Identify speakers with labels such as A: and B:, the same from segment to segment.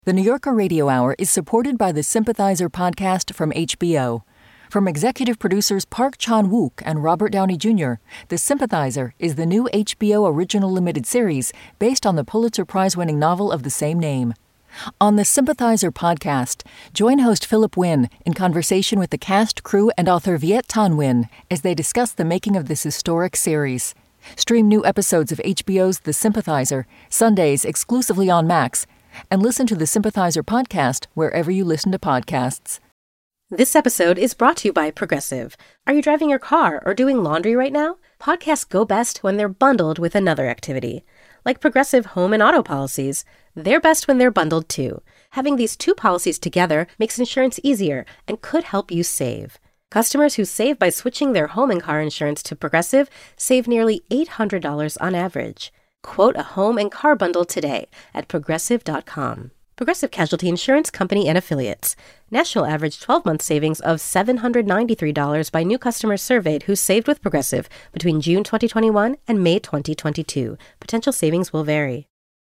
A: The New Yorker Radio Hour is supported by the Sympathizer podcast from HBO. From executive producers Park Chan-wook and Robert Downey Jr., The Sympathizer is the new HBO original limited series based on the Pulitzer Prize-winning novel of the same name. On the Sympathizer podcast, join host Philip Wynn in conversation with the cast, crew, and author Viet Thanh Nguyen as they discuss the making of this historic series. Stream new episodes of HBO's The Sympathizer, Sundays exclusively on Max, and listen to the Sympathizer podcast wherever you listen to podcasts.
B: This episode is brought to you by Progressive. Are you driving your car or doing laundry right now? Podcasts go best when they're bundled with another activity. Like Progressive home and auto policies, they're best when they're bundled too. Having these two policies together makes insurance easier and could help you save. Customers who save by switching their home and car insurance to Progressive save nearly $800 on average. Quote a home and car bundle today at Progressive.com. Progressive Casualty Insurance Company and Affiliates. National average 12-month savings of $793 by new customers surveyed who saved with Progressive between June 2021 and May 2022. Potential savings will vary.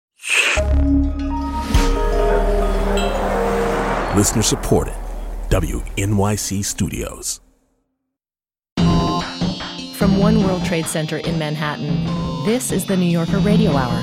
C: Listener supported. WNYC Studios.
D: From One World Trade Center in Manhattan, this is the New Yorker Radio Hour.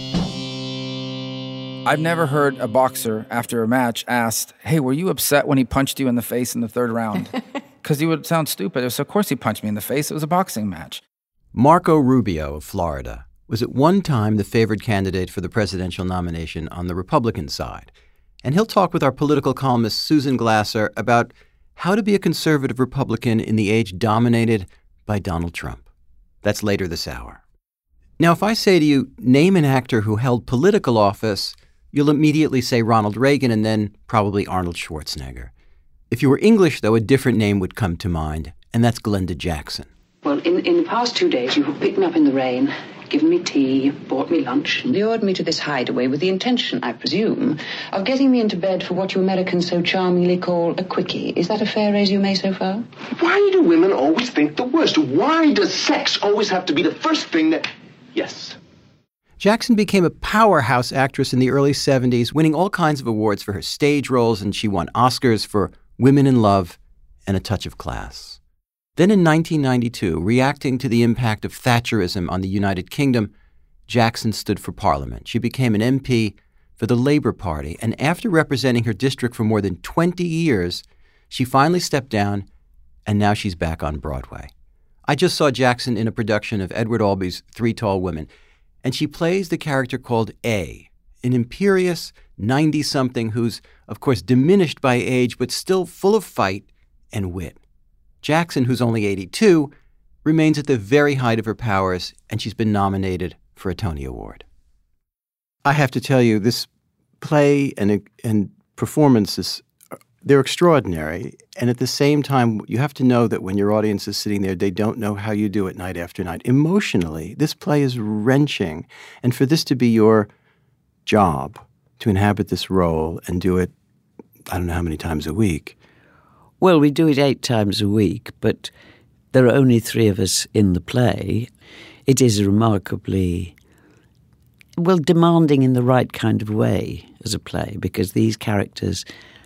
E: I've never heard a boxer after a match asked, hey, were you upset when he punched you in the face in the third round? Because he would sound stupid. So of course he punched me in the face. It was a boxing match.
F: Marco Rubio of Florida was at one time the favored candidate for the presidential nomination on the Republican side. And he'll talk with our political columnist Susan Glasser about how to be a conservative Republican in the age dominated by Donald Trump. That's later this hour. Now, if I say to you, name an actor who held political office, you'll immediately say Ronald Reagan and then probably Arnold Schwarzenegger. If you were English, though, a different name would come to mind, and that's Glenda Jackson.
G: Well, in the past 2 days, you've picked me up in the rain, given me tea, bought me lunch, and lured me to this hideaway with the intention, I presume, of getting me into bed for what you Americans so charmingly call a quickie. Is that a fair resume so far?
H: Why do women always think the worst? Why does sex always have to be the first thing that... Yes.
F: Jackson became a powerhouse actress in the early 70s, winning all kinds of awards for her stage roles, and she won Oscars for Women in Love and A Touch of Class. Then in 1992, reacting to the impact of Thatcherism on the United Kingdom, Jackson stood for Parliament. She became an MP for the Labour Party, and after representing her district for more than 20 years, she finally stepped down, and now she's back on Broadway. I just saw Jackson in a production of Edward Albee's Three Tall Women, and she plays the character called A, an imperious 90-something who's, of course, diminished by age, but still full of fight and wit. Jackson, who's only 82, remains at the very height of her powers, and she's been nominated for a Tony Award. I have to tell you, this play and performances, they're extraordinary. And at the same time, you have to know that when your audience is sitting there, they don't know how you do it night after night. Emotionally, this play is wrenching. And for this to be your job, to inhabit this role and do it, I don't know how many times a week.
I: Well, we do it 8 times a week, but there are only 3 of us in the play. It is remarkably, demanding in the right kind of way as a play, because these characters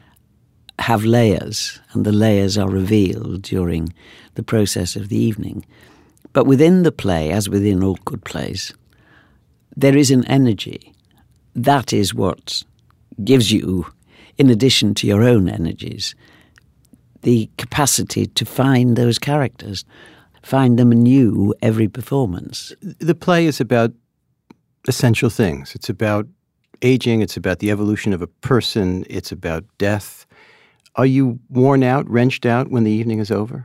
I: have layers, and the layers are revealed during the process of the evening. But within the play, as within all good plays, there is an energy. That is what gives you, in addition to your own energies, the capacity to find those characters, find them anew every performance.
F: The play is about essential things. It's about aging. It's about the evolution of a person. It's about death. Are you worn out, wrenched out when the evening is over?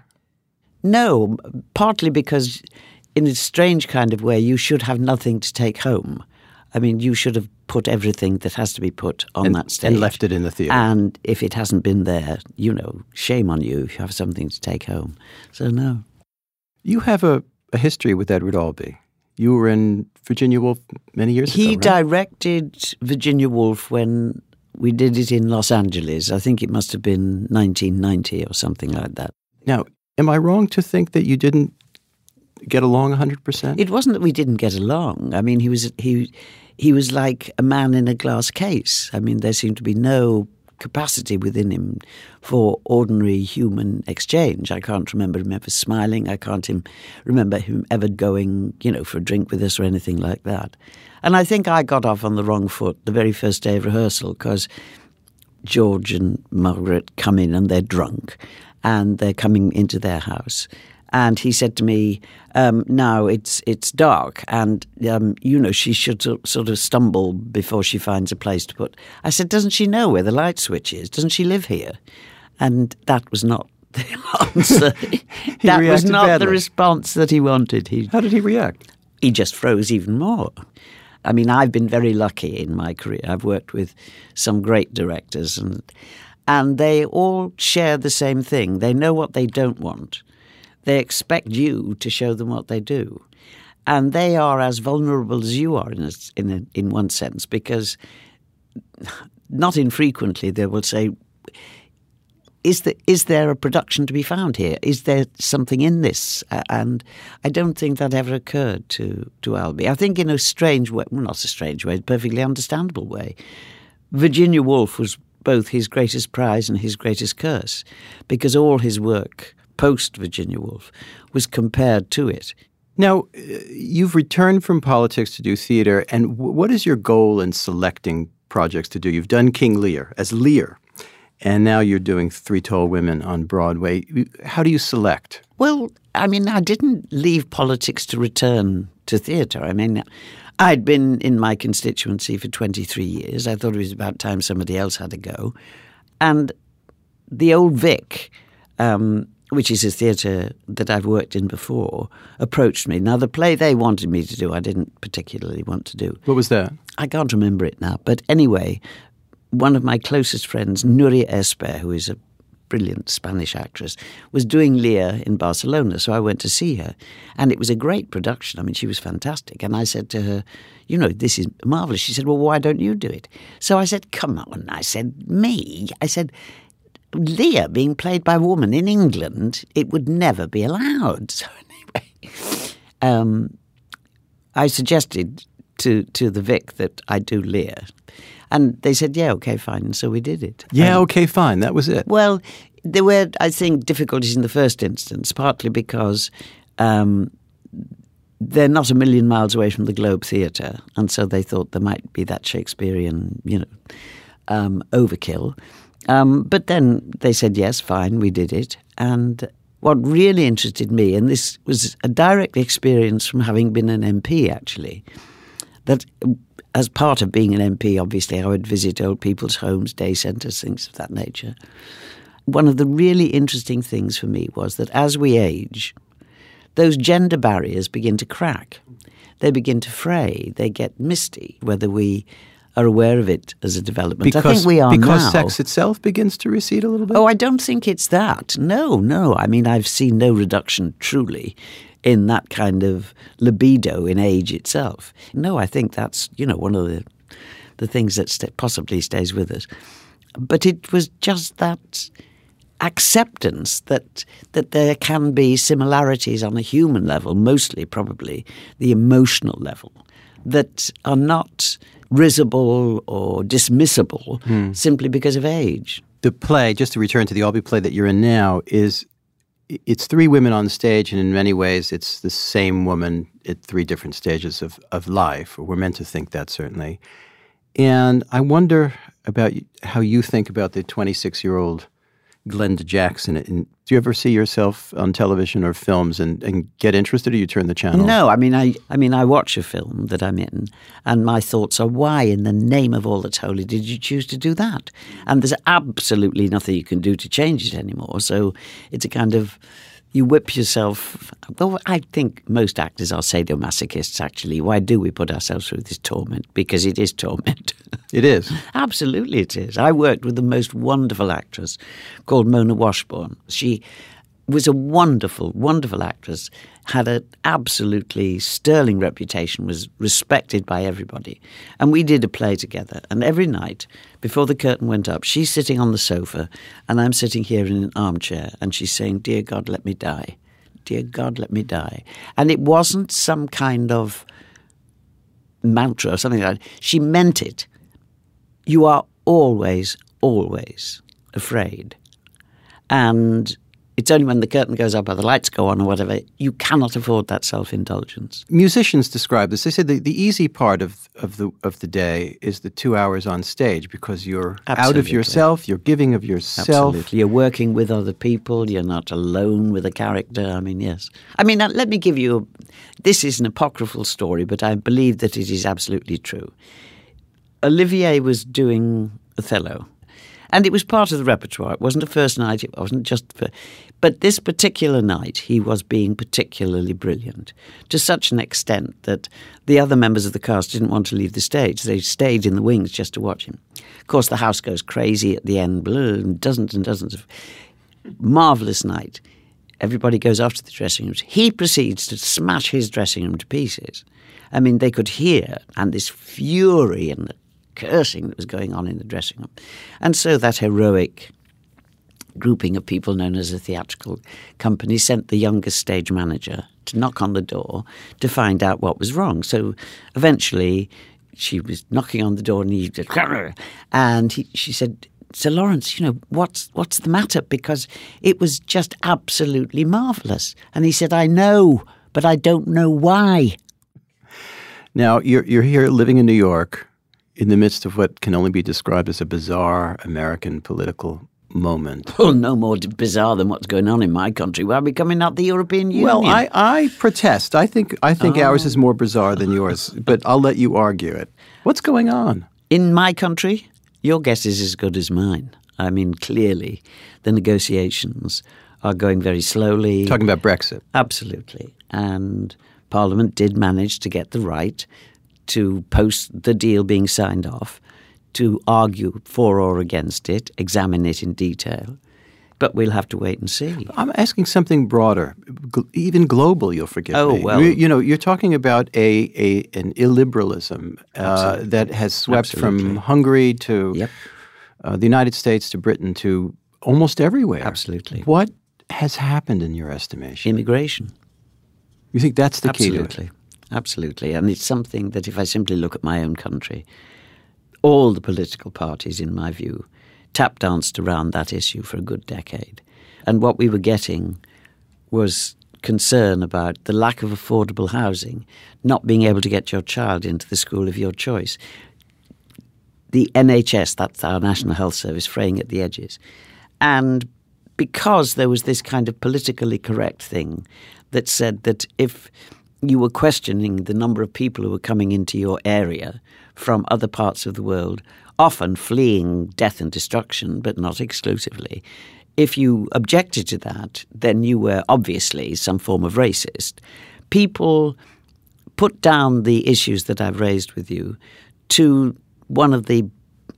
I: No, partly because in a strange kind of way, you should have nothing to take home. I mean, you should have put everything that has to be put on that stage.
F: And left it in the theater.
I: And if it hasn't been there, shame on you if you have something to take home. So, no.
F: You have a history with Edward Albee. You were in Virginia Woolf many years ago,
I: He
F: right?
I: directed Virginia Woolf when we did it in Los Angeles. I think it must have been 1990 or something like that.
F: Now, am I wrong to think that you didn't get along 100%?
I: It wasn't that we didn't get along. I mean, he was like a man in a glass case. I mean, there seemed to be no capacity within him for ordinary human exchange. I can't remember him ever smiling. I can't remember him ever going, for a drink with us or anything like that. And I think I got off on the wrong foot the very first day of rehearsal because George and Margaret come in and they're drunk and they're coming into their house. And he said to me, now it's dark and, she should sort of stumble before she finds a place to put. I said, doesn't she know where the light switch is? Doesn't she live here? And that was not the answer. That was not badly. The response that he wanted.
F: How did he react?
I: He just froze even more. I mean, I've been very lucky in my career. I've worked with some great directors and they all share the same thing. They know what they don't want. They expect you to show them what they do. And they are as vulnerable as you are in one sense, because not infrequently they will say, is there a production to be found here? Is there something in this? And I don't think that ever occurred to Albie. I think in a strange way, well, not a strange way, a perfectly understandable way, Virginia Woolf was both his greatest prize and his greatest curse, because all his work post-Virginia Woolf was compared to it.
F: Now, you've returned from politics to do theater, and what is your goal in selecting projects to do? You've done King Lear as Lear, and now you're doing Three Tall Women on Broadway. How do you select?
I: Well, I mean, I didn't leave politics to return to theatre. I mean, I'd been in my constituency for 23 years. I thought it was about time somebody else had a go. And the Old Vic, which is a theatre that I've worked in before, approached me. Now, the play they wanted me to do, I didn't particularly want to do.
F: What was that?
I: I can't remember it now. But anyway, one of my closest friends, Núria Esper, who is a brilliant Spanish actress, was doing Lear in Barcelona, so I went to see her. And it was a great production. I mean, she was fantastic. And I said to her, this is marvellous. She said, well, why don't you do it? So I said, come on. I said, me? I said, Lear being played by a woman in England, it would never be allowed. So anyway, I suggested to the Vic that I do Lear. And they said, yeah, okay, fine. And so we did it.
F: Yeah, okay, fine. That was it.
I: Well, there were, I think, difficulties in the first instance, partly because they're not a million miles away from the Globe Theatre. And so they thought there might be that Shakespearean, overkill. But then they said, yes, fine, we did it. And what really interested me, and this was a direct experience from having been an MP, actually, that as part of being an MP, obviously, I would visit old people's homes, day centres, things of that nature. One of the really interesting things for me was that as we age, those gender barriers begin to crack. They begin to fray. They get misty, whether we are aware of it as a development. I think we are now.
F: Because sex itself begins to recede a little bit?
I: Oh, I don't think it's that. No. I mean, I've seen no reduction, truly, in that kind of libido in age itself. No, I think that's, one of the things that possibly stays with us. But it was just that acceptance that there can be similarities on a human level, mostly probably the emotional level, that are not risible or dismissible simply because of age.
F: The play, just to return to the Albee play that you're in now, it's three women on stage, and in many ways it's the same woman at three different stages of life, or we're meant to think that, certainly. And I wonder about how you think about the 26-year-old Glenda Jackson. And do you ever see yourself on television or films and get interested, or you turn the channel?
I: No, I mean, I watch a film that I'm in, and my thoughts are, why in the name of all that's holy did you choose to do that? And there's absolutely nothing you can do to change it anymore. So it's a kind of, you whip yourself. Well, I think most actors are sadomasochists, actually. Why do we put ourselves through this torment? Because it is torment.
F: It is.
I: Absolutely it is. I worked with the most wonderful actress called Mona Washbourne. She was a wonderful, wonderful actress, had an absolutely sterling reputation, was respected by everybody. And we did a play together. And every night, before the curtain went up, she's sitting on the sofa and I'm sitting here in an armchair and she's saying, "Dear God, let me die. dear God, let me die. And it wasn't some kind of mantra or something like that. She meant it. You are always, always afraid. And it's only when the curtain goes up or the lights go on or whatever, you cannot afford that self-indulgence.
F: Musicians describe this. They said the easy part of the day is the 2 hours on stage because you're out of yourself, you're giving of yourself.
I: Absolutely. You're working with other people. You're not alone with a character. I mean, yes. I mean, let me give you, this is an apocryphal story, but I believe that it is absolutely true. Olivier was doing Othello. And it was part of the repertoire. It wasn't a first night. It wasn't just for... But this particular night, he was being particularly brilliant to such an extent that the other members of the cast didn't want to leave the stage. They stayed in the wings just to watch him. Of course, the house goes crazy at the end. Dozens and dozens of... Marvellous night. Everybody goes off to the dressing rooms. He proceeds to smash his dressing room to pieces. I mean, they could hear, and this fury and the cursing that was going on in the dressing room. And so that heroic grouping of people known as a theatrical company sent the youngest stage manager to knock on the door to find out what was wrong. So eventually she was knocking on the door and she said, Sir Lawrence, you know, what's the matter? Because it was just absolutely marvellous. And he said, I know, but I don't know why.
F: Now, you're here living in New York in the midst of what can only be described as a bizarre American political moment.
I: Well, no more bizarre than what's going on in my country. Why are we coming out the European Union?
F: Well, I protest. I think ours is more bizarre than yours, but I'll let you argue it. What's going on?
I: In my country, your guess is as good as mine. I mean, clearly, the negotiations are going very slowly.
F: Talking about Brexit.
I: Absolutely. And Parliament did manage to get the right to post the deal being signed off, to argue for or against it, examine it in detail. But we'll have to wait and see.
F: I'm asking something broader, even global, you'll forgive me.
I: Oh, well.
F: You know, you're talking about an illiberalism that has swept from Hungary to the United States to Britain to almost everywhere.
I: Absolutely.
F: What has happened in your estimation?
I: Immigration.
F: You think that's the key to it?
I: Absolutely. Absolutely. And it's something that if I simply look at my own country, all the political parties, in my view, tap danced around that issue for a good decade. And what we were getting was concern about the lack of affordable housing, not being able to get your child into the school of your choice. The NHS, that's our National Health Service, fraying at the edges. And because there was this kind of politically correct thing that said that if you were questioning the number of people who were coming into your area from other parts of the world, often fleeing death and destruction, but not exclusively. If you objected to that, then you were obviously some form of racist. People put down the issues that I've raised with you to one of the,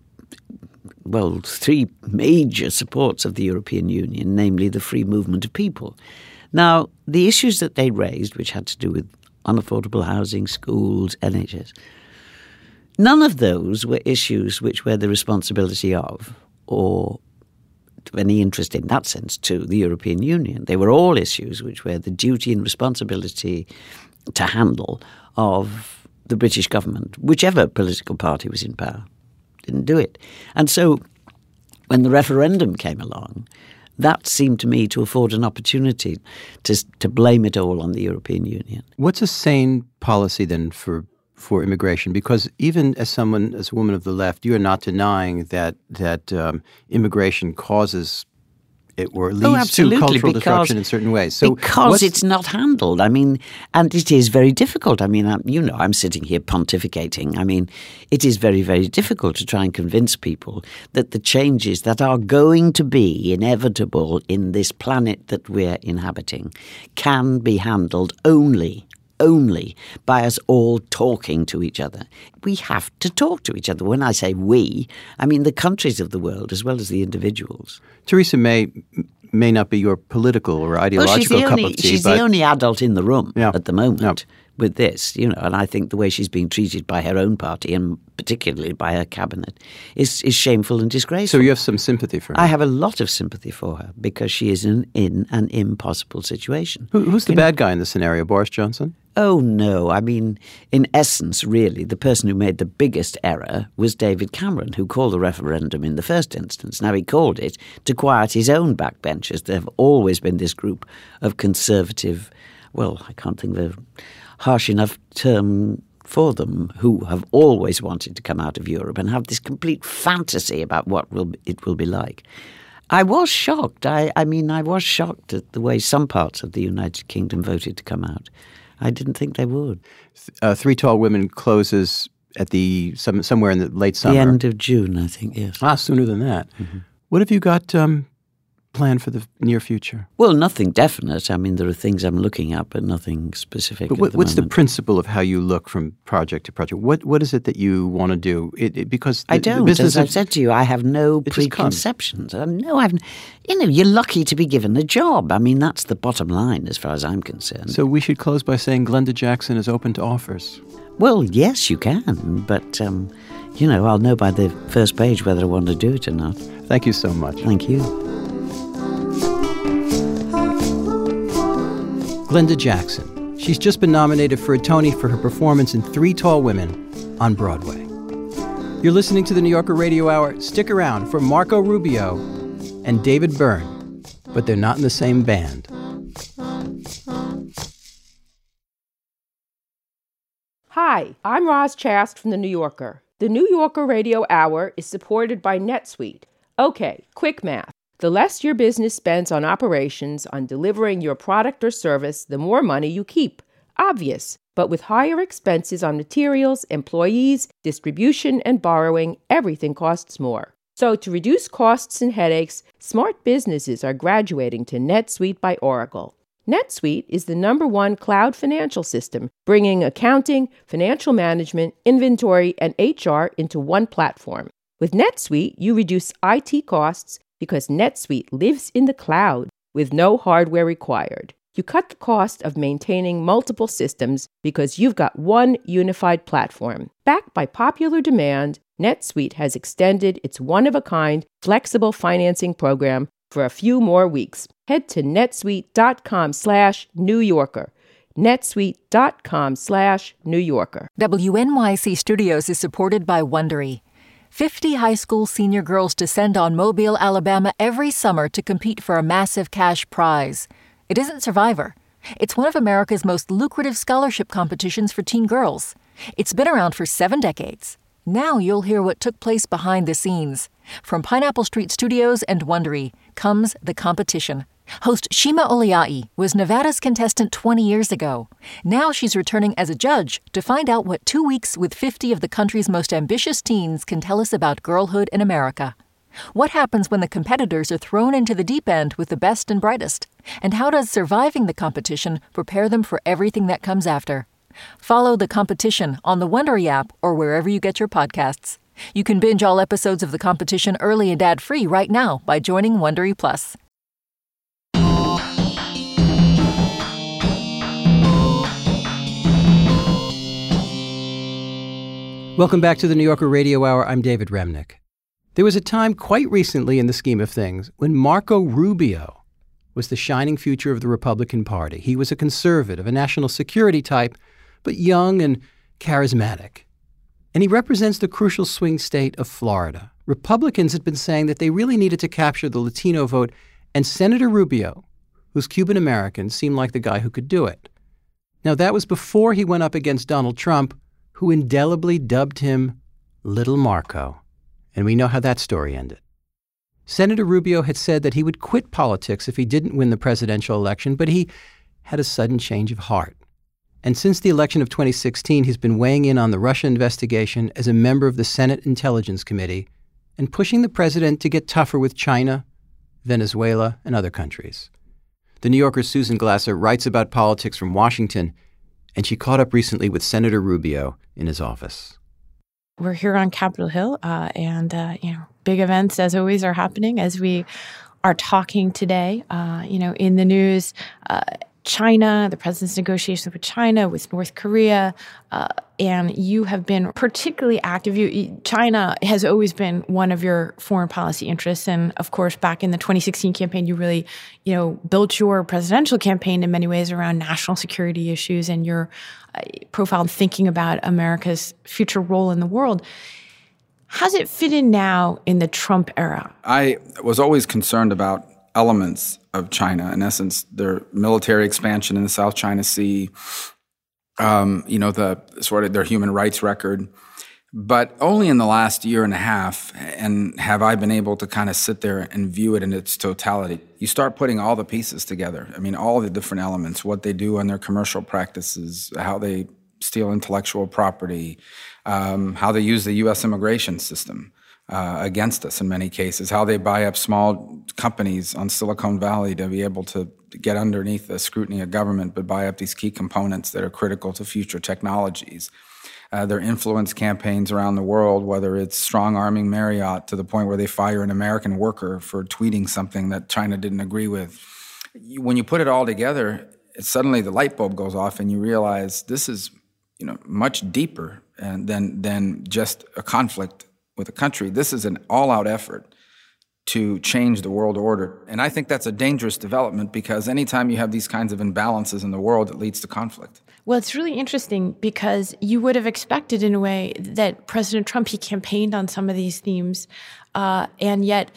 I: well, three major supports of the European Union, namely the free movement of people. Now, the issues that they raised, which had to do with unaffordable housing, schools, NHS, none of those were issues which were the responsibility of, or of any interest in that sense, to the European Union. They were all issues which were the duty and responsibility to handle of the British government, whichever political party was in power. Didn't do it. And so when the referendum came along, that seemed to me to afford an opportunity to blame it all on the European Union.
F: What's a sane policy then for immigration? Because even as a woman of the left, you are not denying that immigration causes it or leads to cultural disruption in certain ways. So
I: because it's not handled. I mean, and it is very difficult. I mean, I'm sitting here pontificating. I mean, it is very, very difficult to try and convince people that the changes that are going to be inevitable in this planet that we're inhabiting can be handled only by us all talking to each other. We have to talk to each other. When I say we, I mean the countries of the world as well as the individuals.
F: Theresa May may not be your political or ideological cup of tea.
I: She's the only adult in the room at the moment with this, and I think the way she's being treated by her own party and particularly by her cabinet is shameful and disgraceful.
F: So you have some sympathy for her?
I: I have a lot of sympathy for her because she is in an impossible situation.
F: Who's the bad guy in this scenario, Boris Johnson?
I: Oh, no. I mean, in essence, really, the person who made the biggest error was David Cameron, who called the referendum in the first instance. Now, he called it to quiet his own backbenchers. There have always been this group of conservative, well, I can't think of a harsh enough term for them, who have always wanted to come out of Europe and have this complete fantasy about what it will be like. I was shocked. I was shocked at the way some parts of the United Kingdom voted to come out. I didn't think they would.
F: Three Tall Women closes at somewhere in the late summer.
I: The end of June, I think, yes.
F: Sooner than that. Mm-hmm. What have you got planned for the near future?
I: Well, nothing definite. I mean, there are things I'm looking at, but nothing specific.
F: But what's the principle of how you look from project to project? What is it that you want to do? Because
I: I don't. As I've said to you, I have no preconceptions. You're lucky to be given a job. I mean, that's the bottom line as far as I'm concerned.
F: So we should close by saying Glenda Jackson is open to offers.
I: Well, yes, you can, but I'll know by the first page whether I want to do it or not.
F: Thank you so much.
I: Thank you.
F: Glenda Jackson. She's just been nominated for a Tony for her performance in Three Tall Women on Broadway. You're listening to the New Yorker Radio Hour. Stick around for Marco Rubio and David Byrne, but they're not in the same band.
J: Hi, I'm Roz Chast from The New Yorker. The New Yorker Radio Hour is supported by NetSuite. Okay, quick math. The less your business spends on operations, on delivering your product or service, the more money you keep. Obvious. But with higher expenses on materials, employees, distribution, and borrowing, everything costs more. So to reduce costs and headaches, smart businesses are graduating to NetSuite by Oracle. NetSuite is the #1 cloud financial system, bringing accounting, financial management, inventory, and HR into one platform. With NetSuite, you reduce IT costs because NetSuite lives in the cloud with no hardware required. You cut the cost of maintaining multiple systems because you've got one unified platform. Backed by popular demand, NetSuite has extended its one-of-a-kind flexible financing program for a few more weeks. Head to netsuite.com/New Yorker. netsuite.com/New Yorker.
A: WNYC Studios is supported by Wondery. 50 high school senior girls descend on Mobile, Alabama every summer to compete for a massive cash prize. It isn't Survivor. It's one of America's most lucrative scholarship competitions for teen girls. It's been around for 7 decades. Now you'll hear what took place behind the scenes. From Pineapple Street Studios and Wondery comes The Competition. Host Shima Oliai was Nevada's contestant 20 years ago. Now she's returning as a judge to find out what 2 weeks with 50 of the country's most ambitious teens can tell us about girlhood in America. What happens when the competitors are thrown into the deep end with the best and brightest? And how does surviving the competition prepare them for everything that comes after? Follow The Competition on the Wondery app or wherever you get your podcasts. You can binge all episodes of The Competition early and ad-free right now by joining Wondery Plus.
F: Welcome back to the New Yorker Radio Hour. I'm David Remnick. There was a time quite recently in the scheme of things when Marco Rubio was the shining future of the Republican Party. He was a conservative, a national security type, but young and charismatic. And he represents the crucial swing state of Florida. Republicans had been saying that they really needed to capture the Latino vote, and Senator Rubio, who's Cuban American, seemed like the guy who could do it. Now, that was before he went up against Donald Trump, who indelibly dubbed him Little Marco. And we know how that story ended. Senator Rubio had said that he would quit politics if he didn't win the presidential election, but he had a sudden change of heart. And since the election of 2016, he's been weighing in on the Russia investigation as a member of the Senate Intelligence Committee and pushing the president to get tougher with China, Venezuela, and other countries. The New Yorker's Susan Glasser writes about politics from Washington, and she caught up recently with Senator Rubio in his office.
K: We're here on Capitol Hill, and big events, as always, are happening as we are talking today. In the news, China, the president's negotiations with China, with North Korea, and you have been particularly active. China has always been one of your foreign policy interests, and of course, back in the 2016 campaign, you really, built your presidential campaign in many ways around national security issues and your profile in thinking about America's future role in the world. How's it fit in now in the Trump era?
E: I was always concerned about elements of China, in essence, their military expansion in the South China Sea, the sort of their human rights record. But only in the last year and a half have I been able to kind of sit there and view it in its totality. You start putting all the pieces together. I mean, all the different elements, what they do in their commercial practices, how they steal intellectual property, how they use the U.S. immigration system against us in many cases, how they buy up small companies on Silicon Valley to be able to get underneath the scrutiny of government, but buy up these key components that are critical to future technologies. Their influence campaigns around the world, whether it's strong-arming Marriott to the point where they fire an American worker for tweeting something that China didn't agree with. When you put it all together, suddenly the light bulb goes off and you realize this is much deeper than just a conflict with a country. This is an all-out effort to change the world order. And I think that's a dangerous development because anytime you have these kinds of imbalances in the world, it leads to conflict.
K: Well, it's really interesting because you would have expected in a way that President Trump, he campaigned on some of these themes, and yet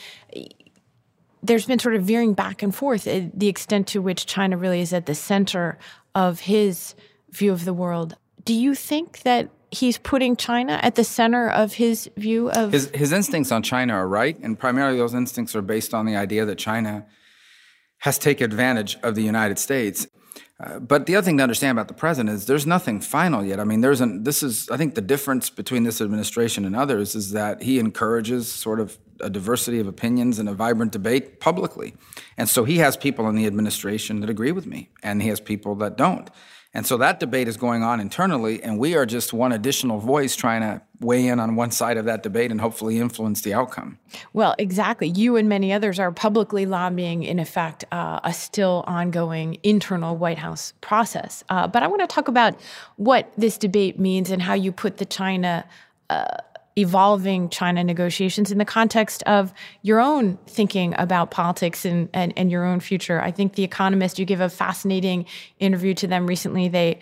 K: there's been sort of veering back and forth the extent to which China really is at the center of his view of the world. Do you think that he's putting China at the center of his view of...
E: His instincts on China are right, and primarily those instincts are based on the idea that China has taken advantage of the United States. But the other thing to understand about the president is there's nothing final yet. I mean, I think the difference between this administration and others is that he encourages sort of a diversity of opinions and a vibrant debate publicly. And so he has people in the administration that agree with me, and he has people that don't. And so that debate is going on internally, and we are just one additional voice trying to weigh in on one side of that debate and hopefully influence the outcome.
K: Well, exactly. You and many others are publicly lobbying, in effect, a still ongoing internal White House process. But I want to talk about what this debate means and how you put the evolving China negotiations in the context of your own thinking about politics and your own future. I think The Economist, you give a fascinating interview to them recently. They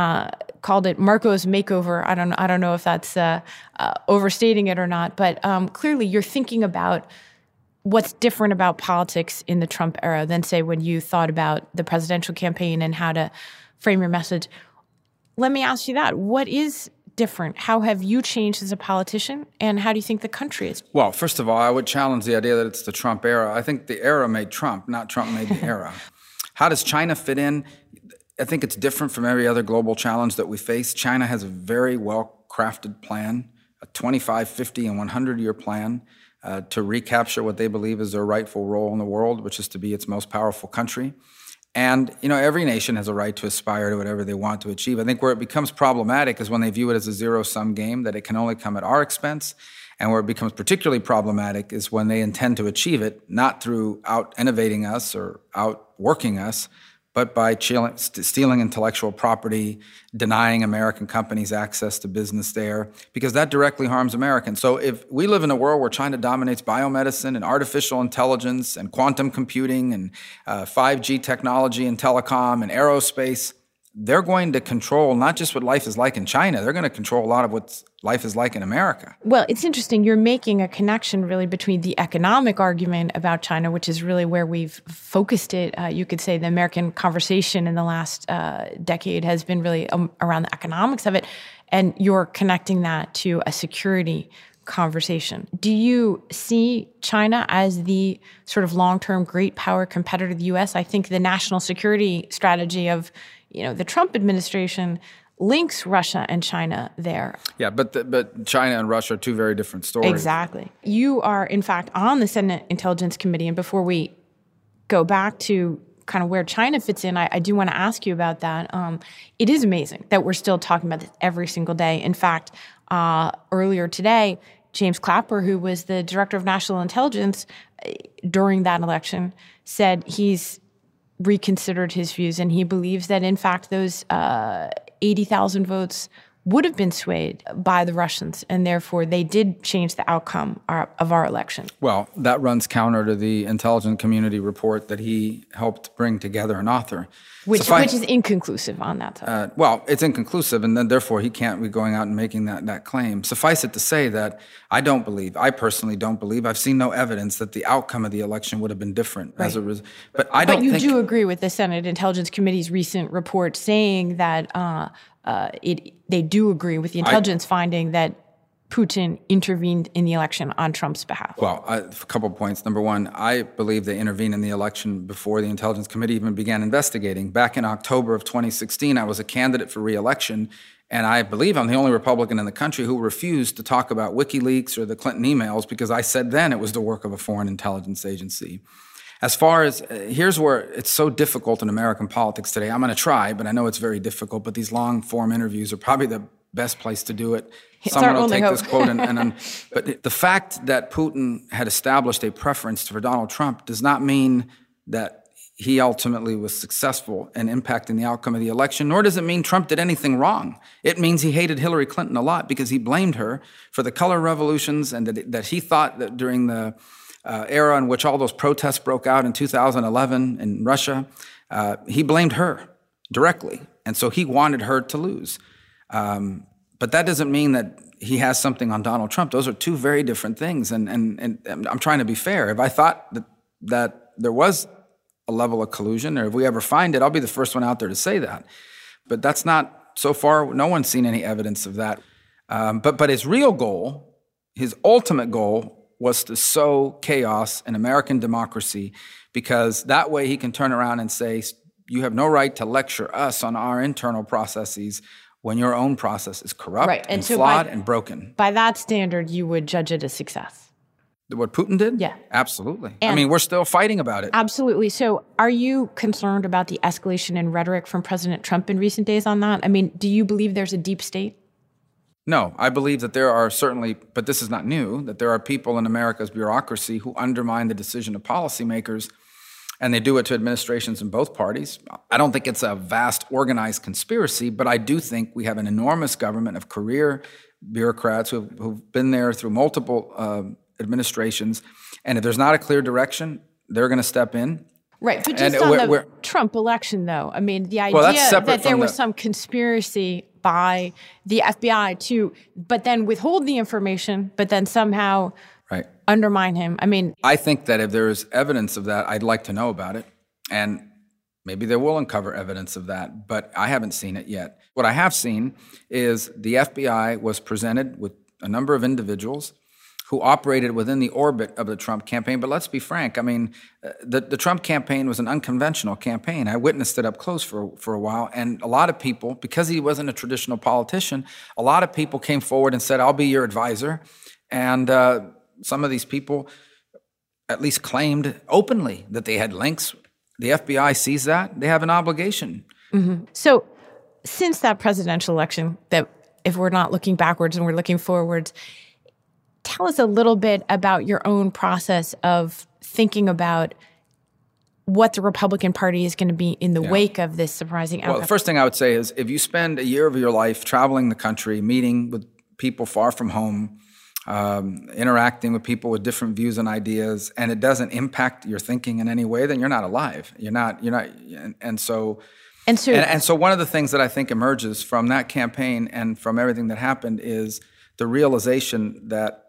K: called it Marco's Makeover. I don't know if that's overstating it or not, but clearly you're thinking about what's different about politics in the Trump era than, say, when you thought about the presidential campaign and how to frame your message. Let me ask you that. What is different? How have you changed as a politician, and how do you think the country is?
E: Well, first of all, I would challenge the idea that it's the Trump era. I think the era made Trump, not Trump made the era. How does China fit in? I think it's different from every other global challenge that we face. China has a very well-crafted plan, a 25, 50, and 100-year plan to recapture what they believe is their rightful role in the world, which is to be its most powerful country. And, every nation has a right to aspire to whatever they want to achieve. I think where it becomes problematic is when they view it as a zero-sum game, that it can only come at our expense. And where it becomes particularly problematic is when they intend to achieve it, not through out-innovating us or outworking us, but by stealing intellectual property, denying American companies access to business there, because that directly harms Americans. So if we live in a world where China dominates biomedicine and artificial intelligence and quantum computing and 5G technology and telecom and aerospace, they're going to control not just what life is like in China, they're going to control a lot of what life is like in America.
K: Well, it's interesting. You're making a connection really between the economic argument about China, which is really where we've focused it. You could say the American conversation in the last decade has been really around the economics of it, and you're connecting that to a security conversation. Do you see China as the sort of long-term great power competitor to the U.S.? I think the national security strategy of the Trump administration links Russia and China there.
E: Yeah, but China and Russia are two very different stories.
K: Exactly. You are, in fact, on the Senate Intelligence Committee, and before we go back to kind of where China fits in, I do want to ask you about that. It is amazing that we're still talking about this every single day. In fact, earlier today, James Clapper, who was the director of national intelligence during that election, said he's reconsidered his views and he believes that, in fact, those 80,000 votes would have been swayed by the Russians, and therefore they did change the outcome of our election.
E: Well, that runs counter to the intelligence community report that he helped bring together and author.
K: Which is inconclusive on that topic.
E: Well, it's inconclusive, and then therefore he can't be going out and making that claim. Suffice it to say that I personally don't believe, I've seen no evidence that the outcome of the election would have been different as a result. But
K: you do agree with the Senate Intelligence Committee's recent report saying that they do agree with the intelligence finding that Putin intervened in the election on Trump's behalf.
E: Well, a couple of points. Number one, I believe they intervened in the election before the Intelligence Committee even began investigating. Back in October of 2016, I was a candidate for re-election, and I believe I'm the only Republican in the country who refused to talk about WikiLeaks or the Clinton emails because I said then it was the work of a foreign intelligence agency. As far as, here's where it's so difficult in American politics today. I'm going to try, but I know it's very difficult, but these long-form interviews are probably the best place to do it. Someone will take this quote but the fact that Putin had established a preference for Donald Trump does not mean that he ultimately was successful in impacting the outcome of the election, nor does it mean Trump did anything wrong. It means he hated Hillary Clinton a lot because he blamed her for the color revolutions and that he thought that during the era in which all those protests broke out in 2011 in Russia, he blamed her directly. And so he wanted her to lose. But that doesn't mean that he has something on Donald Trump. Those are two very different things. And I'm trying to be fair. If I thought that there was a level of collusion, or if we ever find it, I'll be the first one out there to say that. But that's not, so far, no one's seen any evidence of that. But his real goal, his ultimate goal, was to sow chaos in American democracy, because that way he can turn around and say, you have no right to lecture us on our internal processes when your own process is corrupt and so flawed and broken.
K: By that standard, you would judge it a success.
E: What Putin did?
K: Yeah.
E: Absolutely. I mean, we're still fighting about it.
K: Absolutely. So are you concerned about the escalation in rhetoric from President Trump in recent days on that? I mean, do you believe there's a deep state?
E: No, I believe that there are certainly, but this is not new, that there are people in America's bureaucracy who undermine the decision of policymakers, and they do it to administrations in both parties. I don't think it's a vast organized conspiracy, but I do think we have an enormous government of career bureaucrats who've been there through multiple administrations, and if there's not a clear direction, they're going to step in.
K: Right, but just on the Trump election, though, I mean, the idea that there was some conspiracy by the FBI but then withhold the information, but then somehow undermine him. I mean,
E: I think that if there is evidence of that, I'd like to know about it. And maybe they will uncover evidence of that, but I haven't seen it yet. What I have seen is the FBI was presented with a number of individuals who operated within the orbit of the Trump campaign. But let's be frank, I mean, the Trump campaign was an unconventional campaign. I witnessed it up close for a while, and a lot of people, because he wasn't a traditional politician, a lot of people came forward and said, I'll be your advisor. And some of these people at least claimed openly that they had links. The FBI sees that. They have an obligation.
K: Mm-hmm. So since that presidential election, that if we're not looking backwards and we're looking forwards, tell us a little bit about your own process of thinking about what the Republican Party is going to be in the wake of this surprising outcome.
E: Well, the first thing I would say is if you spend a year of your life traveling the country, meeting with people far from home, interacting with people with different views and ideas, and it doesn't impact your thinking in any way, then you're not alive. You're not, and so one of the things that I think emerges from that campaign and from everything that happened is the realization that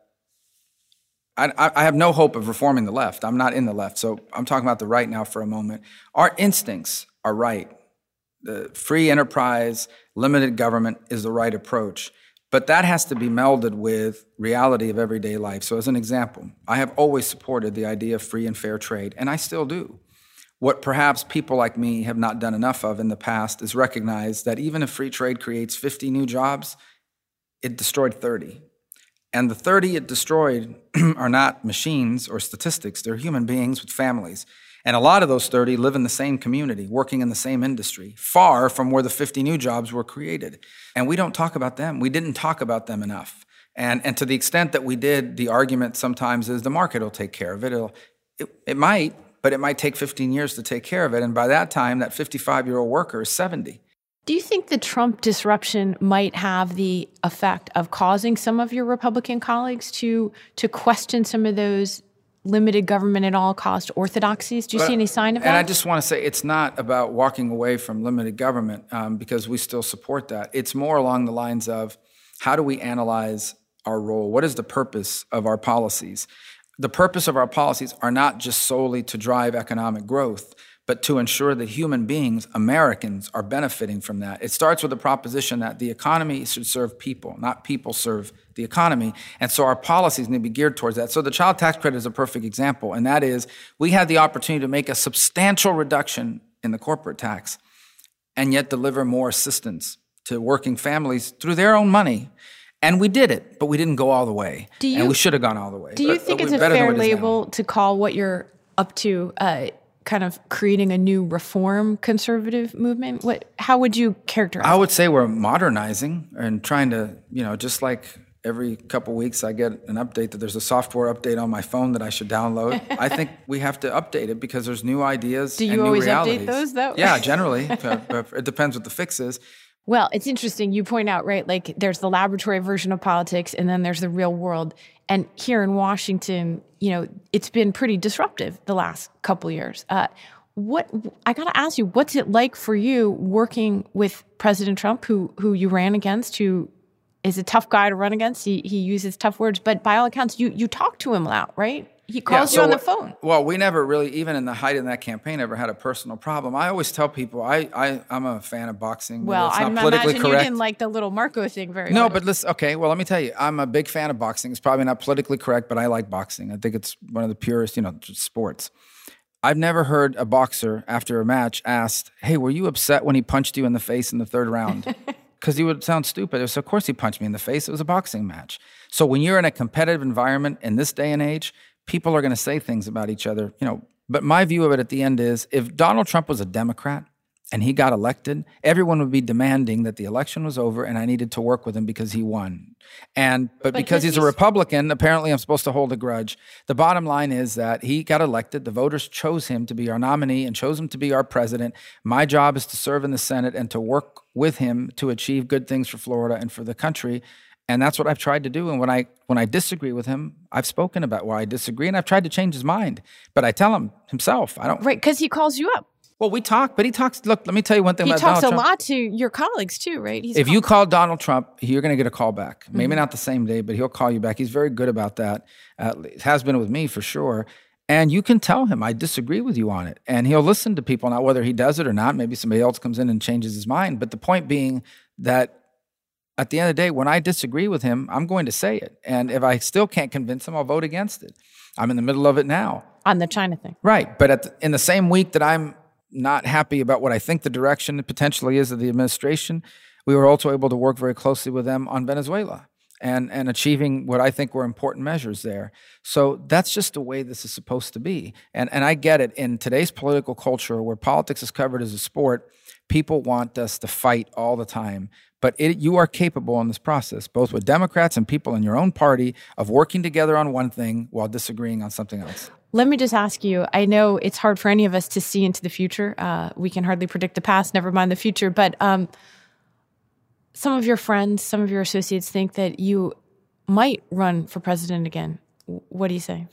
E: I have no hope of reforming the left. I'm not in the left, so I'm talking about the right now for a moment. Our instincts are right. The free enterprise, limited government is the right approach. But that has to be melded with reality of everyday life. So as an example, I have always supported the idea of free and fair trade, and I still do. What perhaps people like me have not done enough of in the past is recognize that even if free trade creates 50 new jobs, it destroyed 30. And the 30 it destroyed are not machines or statistics. They're human beings with families. And a lot of those 30 live in the same community, working in the same industry, far from where the 50 new jobs were created. And we don't talk about them. We didn't talk about them enough. And to the extent that we did, the argument sometimes is the market will take care of it. It might, but it might take 15 years to take care of it. And by that time, that 55-year-old worker is 70.
K: Do you think the Trump disruption might have the effect of causing some of your Republican colleagues to question some of those limited government at all cost orthodoxies? Do you see any sign of that?
E: And I just want to say it's not about walking away from limited government because we still support that. It's more along the lines of how do we analyze our role? What is the purpose of our policies? The purpose of our policies are not just solely to drive economic growth, but to ensure that human beings, Americans, are benefiting from that. It starts with the proposition that the economy should serve people, not people serve the economy. And so our policies need to be geared towards that. So the child tax credit is a perfect example, and that is we had the opportunity to make a substantial reduction in the corporate tax and yet deliver more assistance to working families through their own money. And we did it, but we didn't go all the way. And we should have gone all the way.
K: Do you think it's a fair label to call what you're up to kind of creating a new reform conservative movement? How would you characterize it?
E: I would say we're modernizing and trying to, just like every couple weeks I get an update that there's a software update on my phone that I should download. I think we have to update it because there's new ideas and new realities. Do you always update those, though? Yeah, generally. It depends what the fix is.
K: Well, it's interesting. You point out, right, like there's the laboratory version of politics and then there's the real world. And here in Washington, it's been pretty disruptive the last couple of years. I got to ask you, what's it like for you working with President Trump, who you ran against, who is a tough guy to run against? He uses tough words, but by all accounts, you talk to him a lot, right? He calls you on the phone.
E: Well, we never really, even in the height of that campaign, ever had a personal problem. I always tell people I'm a fan of boxing.
K: Well,
E: it's not
K: I
E: politically
K: imagine
E: correct.
K: You didn't like the little Marco thing very much.
E: No, but listen, okay, well, let me tell you, I'm a big fan of boxing. It's probably not politically correct, but I like boxing. I think it's one of the purest, sports. I've never heard a boxer after a match asked, hey, were you upset when he punched you in the face in the third round? Because he would sound stupid. So of course he punched me in the face. It was a boxing match. So when you're in a competitive environment in this day and age, people are going to say things about each other, But my view of it at the end is if Donald Trump was a Democrat and he got elected, everyone would be demanding that the election was over and I needed to work with him because he won. But because he's a Republican, apparently I'm supposed to hold a grudge. The bottom line is that he got elected. The voters chose him to be our nominee and chose him to be our president. My job is to serve in the Senate and to work with him to achieve good things for Florida and for the country. And that's what I've tried to do. And when I disagree with him, I've spoken about why I disagree, and I've tried to change his mind. But I tell him himself, I don't.
K: Right, because he calls you up.
E: Well, we talk, but he talks. Look, let me tell you one thing about Donald Trump.
K: He talks a lot to your colleagues too, right?
E: If you call Donald Trump, you're going to get a call back. Maybe not the same day, but he'll call you back. He's very good about that. It has been with me for sure. And you can tell him, I disagree with you on it. And he'll listen to people, not whether he does it or not. Maybe somebody else comes in and changes his mind. But the point being that at the end of the day, when I disagree with him, I'm going to say it. And if I still can't convince him, I'll vote against it. I'm in the middle of it now.
K: On the China thing.
E: Right. But in the same week that I'm not happy about what I think the direction potentially is of the administration, we were also able to work very closely with them on Venezuela and achieving what I think were important measures there. So that's just the way this is supposed to be. And I get it. In today's political culture where politics is covered as a sport, people want us to fight all the time. But you are capable in this process, both with Democrats and people in your own party, of working together on one thing while disagreeing on something else.
K: Let me just ask you, I know it's hard for any of us to see into the future. We can hardly predict the past, never mind the future. But some of your friends, some of your associates think that you might run for president again. What do you say?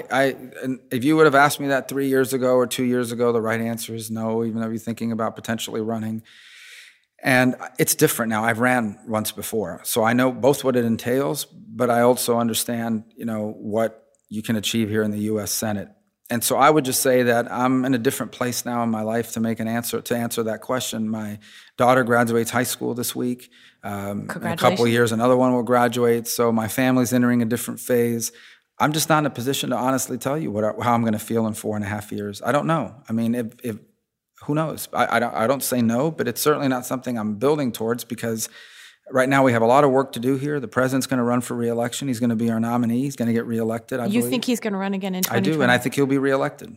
E: If you would have asked me that 3 years ago or 2 years ago, the right answer is no, even though you're thinking about potentially running. And it's different now. I've ran once before. So I know both what it entails, but I also understand, what you can achieve here in the U.S. Senate. And so I would just say that I'm in a different place now in my life to answer that question. My daughter graduates high school this week. In a couple of years, another one will graduate. So my family's entering a different phase. I'm just not in a position to honestly tell you how I'm going to feel in 4.5 years. I don't know. I mean, if who knows? I don't say no, but it's certainly not something I'm building towards because right now we have a lot of work to do here. The president's going to run for re-election. He's going to be our nominee. He's going to get re-elected, I believe.
K: You think he's going to run again in 2020?
E: I do, and I think he'll be re-elected.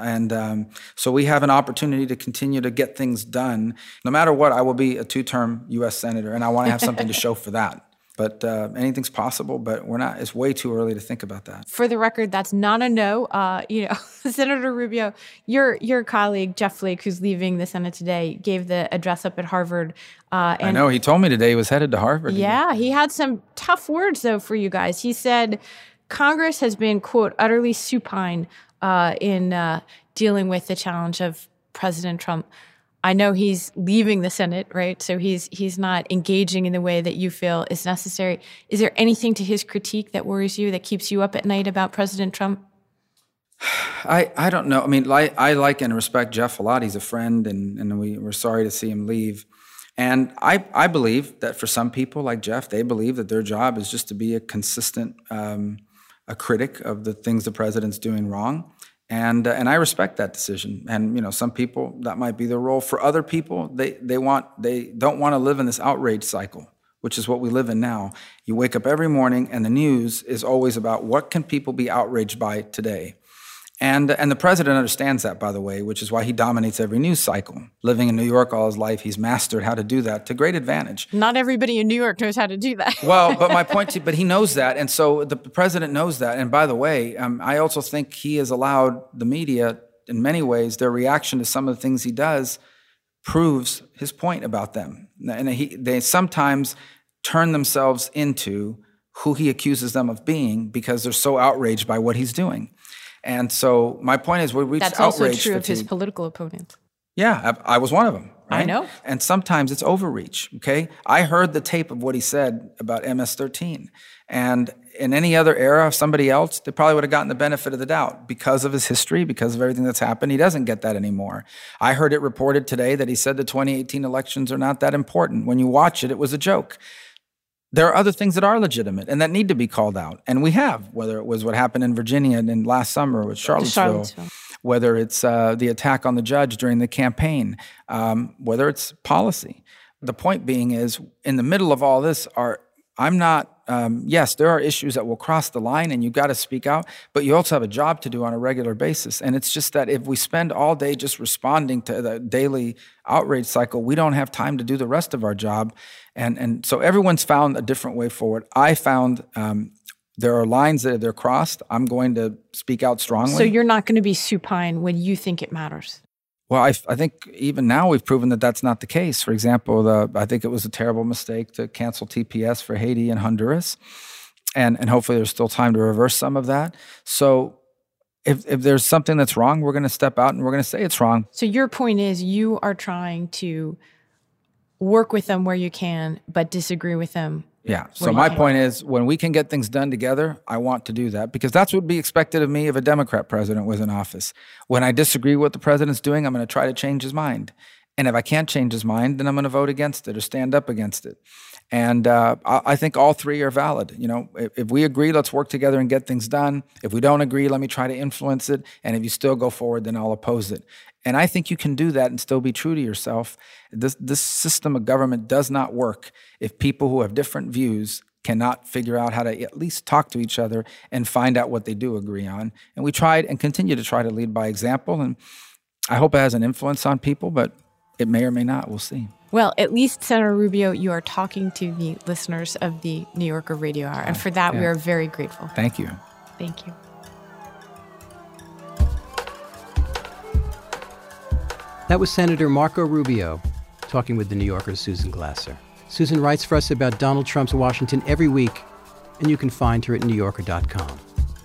E: So we have an opportunity to continue to get things done. No matter what, I will be a 2-term U.S. senator, and I want to have something to show for that. But anything's possible, but we're not. It's way too early to think about that.
K: For the record, that's not a no. Senator Rubio, your colleague, Jeff Flake, who's leaving the Senate today, gave the address up at Harvard.
E: I know. He told me today he was headed to Harvard.
K: Yeah, he had some tough words, though, for you guys. He said Congress has been, quote, utterly supine in dealing with the challenge of President Trump. I know he's leaving the Senate, right? So he's not engaging in the way that you feel is necessary. Is there anything to his critique that worries you, that keeps you up at night about President Trump?
E: I don't know. I mean, I like and respect Jeff a lot. He's a friend, and we're sorry to see him leave. And I believe that for some people like Jeff, they believe that their job is just to be a consistent a critic of the things the president's doing wrong. And I respect that decision. And some people, that might be their role. For other people, they don't want to live in this outrage cycle, which is what we live in now. You wake up every morning and the news is always about what can people be outraged by today. And the president understands that, by the way, which is why he dominates every news cycle. Living in New York all his life, he's mastered how to do that to great advantage.
K: Not everybody in New York knows how to do that.
E: Well, but my point, but he knows that. And so the president knows that. And by the way, I also think he has allowed the media, in many ways, their reaction to some of the things he does proves his point about them. And they sometimes turn themselves into who he accuses them of being because they're so outraged by what he's doing. And so my point is we reach outrage fatigue.
K: That's also true of his political opponents.
E: Yeah, I was one of them. Right?
K: I know.
E: And sometimes it's overreach, okay? I heard the tape of what he said about MS-13. And in any other era of somebody else, they probably would have gotten the benefit of the doubt because of his history, because of everything that's happened. He doesn't get that anymore. I heard it reported today that he said the 2018 elections are not that important. When you watch it, it was a joke. There are other things that are legitimate and that need to be called out. And we have, whether it was what happened in Virginia and last summer with Charlottesville, whether it's the attack on the judge during the campaign, whether it's policy. The point being is, in the middle of all this, yes, there are issues that will cross the line and you've got to speak out, but you also have a job to do on a regular basis. And it's just that if we spend all day just responding to the daily outrage cycle, we don't have time to do the rest of our job. And so everyone's found a different way forward. I found there are lines that they're crossed. I'm going to speak out strongly.
K: So you're not going to be supine when you think it matters?
E: Well, I think even now we've proven that that's not the case. For example, I think it was a terrible mistake to cancel TPS for Haiti and Honduras. And hopefully there's still time to reverse some of that. So if there's something that's wrong, we're going to step out and we're going to say it's wrong.
K: So your point is you are trying to work with them where you can, but disagree with them.
E: Yeah. So my point is, when we can get things done together, I want to do that because that's what would be expected of me if a Democrat president was in office. When I disagree with what the president's doing, I'm going to try to change his mind. And if I can't change his mind, then I'm going to vote against it or stand up against it. And I think all three are valid. If we agree, let's work together and get things done. If we don't agree, let me try to influence it. And if you still go forward, then I'll oppose it. And I think you can do that and still be true to yourself. This system of government does not work if people who have different views cannot figure out how to at least talk to each other and find out what they do agree on. And we tried and continue to try to lead by example. And I hope it has an influence on people, but it may or may not. We'll see.
K: Well, at least, Senator Rubio, you are talking to the listeners of the New Yorker Radio Hour. And for that, we are very grateful.
E: Thank you.
K: Thank you.
F: That was Senator Marco Rubio talking with the New Yorker's Susan Glasser. Susan writes for us about Donald Trump's Washington every week, and you can find her at NewYorker.com.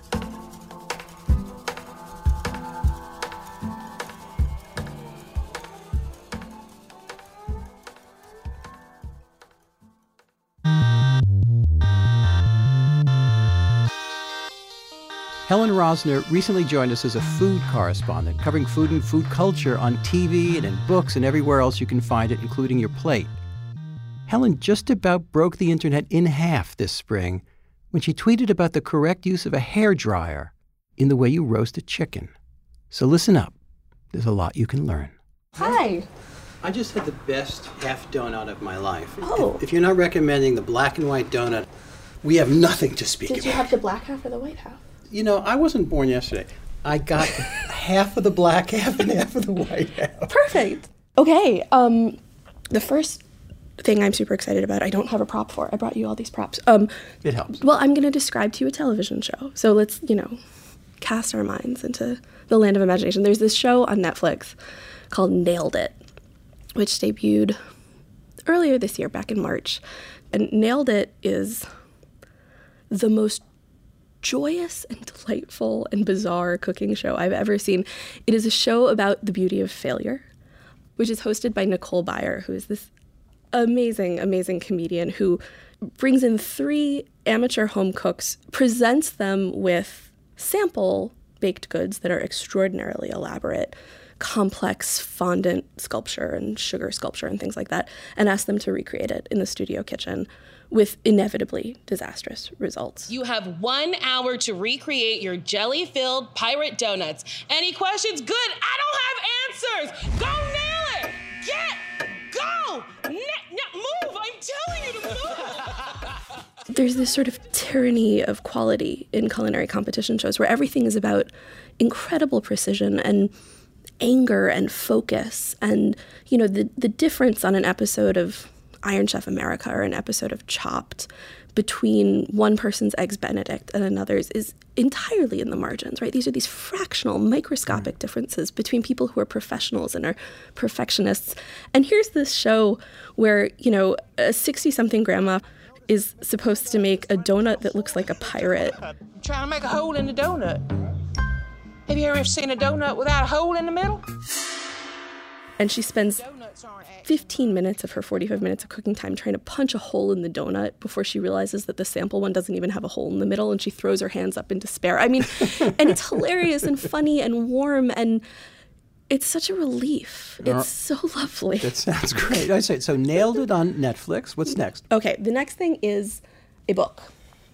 F: Helen Rosner recently joined us as a food correspondent, covering food and food culture on TV and in books and everywhere else you can find it, including your plate. Helen just about broke the internet in half this spring when she tweeted about the correct use of a hairdryer in the way you roast a chicken. So listen up. There's a lot you can learn.
L: Hi.
F: I just had the best half donut of my life.
L: Oh.
F: If you're not recommending the black and white donut, we have nothing to speak about.
L: Did you have the black half or the white half?
F: I wasn't born yesterday. I got half of the black half and half of the white half.
L: Perfect. Okay. The first thing I'm super excited about, I don't have a prop for. I brought you all these props.
F: It helps.
L: Well, I'm going to describe to you a television show. So let's, cast our minds into the land of imagination. There's this show on Netflix called Nailed It, which debuted earlier this year, back in March. And Nailed It is the most joyous and delightful and bizarre cooking show I've ever seen. It is a show about the beauty of failure, which is hosted by Nicole Byer, who is this amazing, amazing comedian who brings in 3 amateur home cooks, presents them with sample baked goods that are extraordinarily elaborate, complex fondant sculpture and sugar sculpture and things like that, and asks them to recreate it in the studio kitchen with inevitably disastrous results.
M: You have 1 hour to recreate your jelly-filled pirate donuts. Any questions? Good. I don't have answers. Go nail it. Go. Move. I'm telling you to move.
L: There's this sort of tyranny of quality in culinary competition shows where everything is about incredible precision and anger and focus. And, the difference on an episode of Iron Chef America or an episode of Chopped between one person's Eggs Benedict and another's is entirely in the margins, right? These are these fractional, microscopic differences between people who are professionals and are perfectionists. And here's this show where, a 60-something grandma is supposed to make a donut that looks like a pirate.
M: I'm trying to make a hole in the donut. Have you ever seen a donut without a hole in the middle?
L: And she spends 15 minutes of her 45 minutes of cooking time trying to punch a hole in the donut before she realizes that the sample one doesn't even have a hole in the middle, and she throws her hands up in despair. I mean, and it's hilarious and funny and warm, and it's such a relief. It's so lovely.
F: That sounds great. I say so. Nailed It on Netflix. What's next?
L: Okay, the next thing is a book.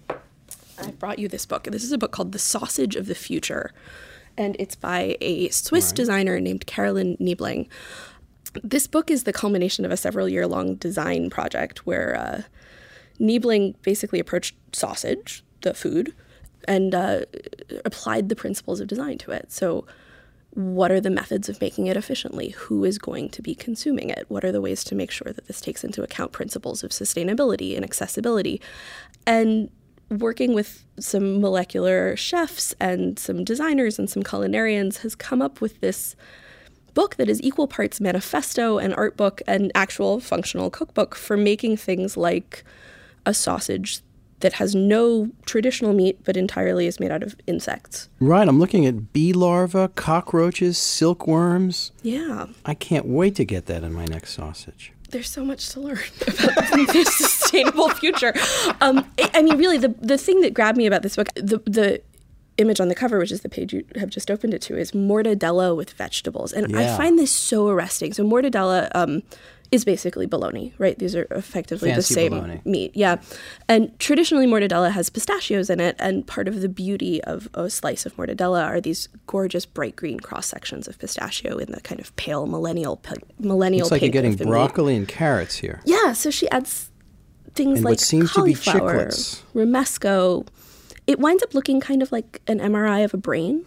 L: I brought you this book. This is a book called The Sausage of the Future, and it's by a Swiss designer named Caroline Niebling. This book is the culmination of a several-year-long design project where Niebling basically approached sausage, the food, and applied the principles of design to it. So what are the methods of making it efficiently? Who is going to be consuming it? What are the ways to make sure that this takes into account principles of sustainability and accessibility? And working with some molecular chefs and some designers and some culinarians has come up with this book that is equal parts manifesto and art book and actual functional cookbook for making things like a sausage that has no traditional meat but entirely is made out of insects.
F: Right, I'm looking at bee larvae, cockroaches, silkworms.
L: Yeah.
F: I can't wait to get that in my next sausage.
L: There's so much to learn about the sustainable future. I mean, really, the thing that grabbed me about this book, the image on the cover, which is the page you have just opened it to, is mortadella with vegetables. And I find this so arresting. So mortadella is basically bologna, right? These are effectively
F: Fancy
L: the same
F: bologna.
L: meat. Yeah. And traditionally mortadella has pistachios in it, and part of the beauty of a slice of mortadella are these gorgeous bright green cross sections of pistachio in the kind of pale millennial
F: Looks like
L: pink
F: you're getting
L: of the
F: broccoli and carrots here.
L: Yeah, so she adds things
F: And
L: like
F: what seems to be
L: cauliflower,
F: chiclets.
L: romesco. It winds up looking kind of like an MRI of a brain.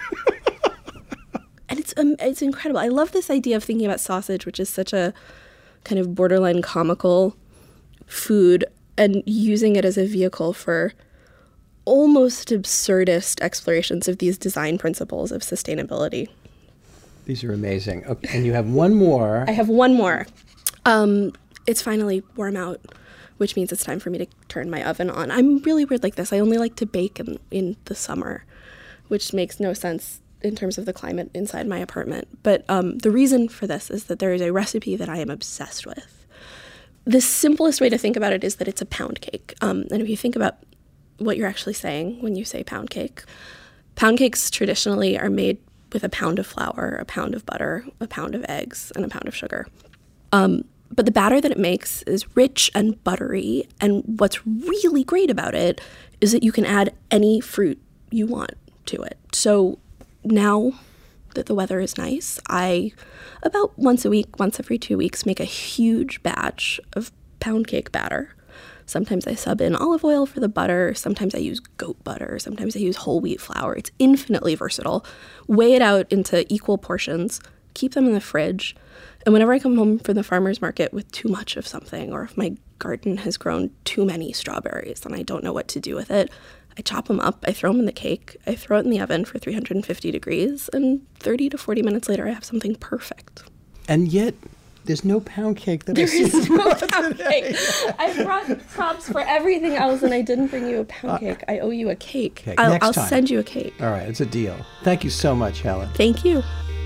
L: And it's incredible. I love this idea of thinking about sausage, which is such a kind of borderline comical food, and using it as a vehicle for almost absurdist explorations of these design principles of sustainability.
F: These are amazing. Okay, and you have one more.
L: I have one more. It's finally warm out, which means it's time for me to turn my oven on. I'm really weird like this. I only like to bake in the summer, which makes no sense in terms of the climate inside my apartment. But the reason for this is that there is a recipe that I am obsessed with. The simplest way to think about it is that it's a pound cake. And if you think about what you're actually saying when you say pound cakes traditionally are made with a pound of flour, a pound of butter, a pound of eggs, and a pound of sugar. But the batter that it makes is rich and buttery, and what's really great about it is that you can add any fruit you want to it. So now that the weather is nice, I, about once a week, once every 2 weeks, make a huge batch of pound cake batter. Sometimes I sub in olive oil for the butter. Sometimes I use goat butter. Sometimes I use whole wheat flour. It's infinitely versatile. Weigh it out into equal portions. Keep them in the fridge. And whenever I come home from the farmer's market with too much of something, or if my garden has grown too many strawberries and I don't know what to do with it, I chop them up, I throw them in the cake, I throw it in the oven for 350 degrees, and 30 to 40 minutes later I have something perfect.
F: And yet, there's no pound cake that
L: There is no pound cake. I brought props for everything else, and I didn't bring you a pound cake. I owe you a cake. I'll send you a cake.
F: All right, it's a deal. Thank you so much, Helen.
L: Thank you.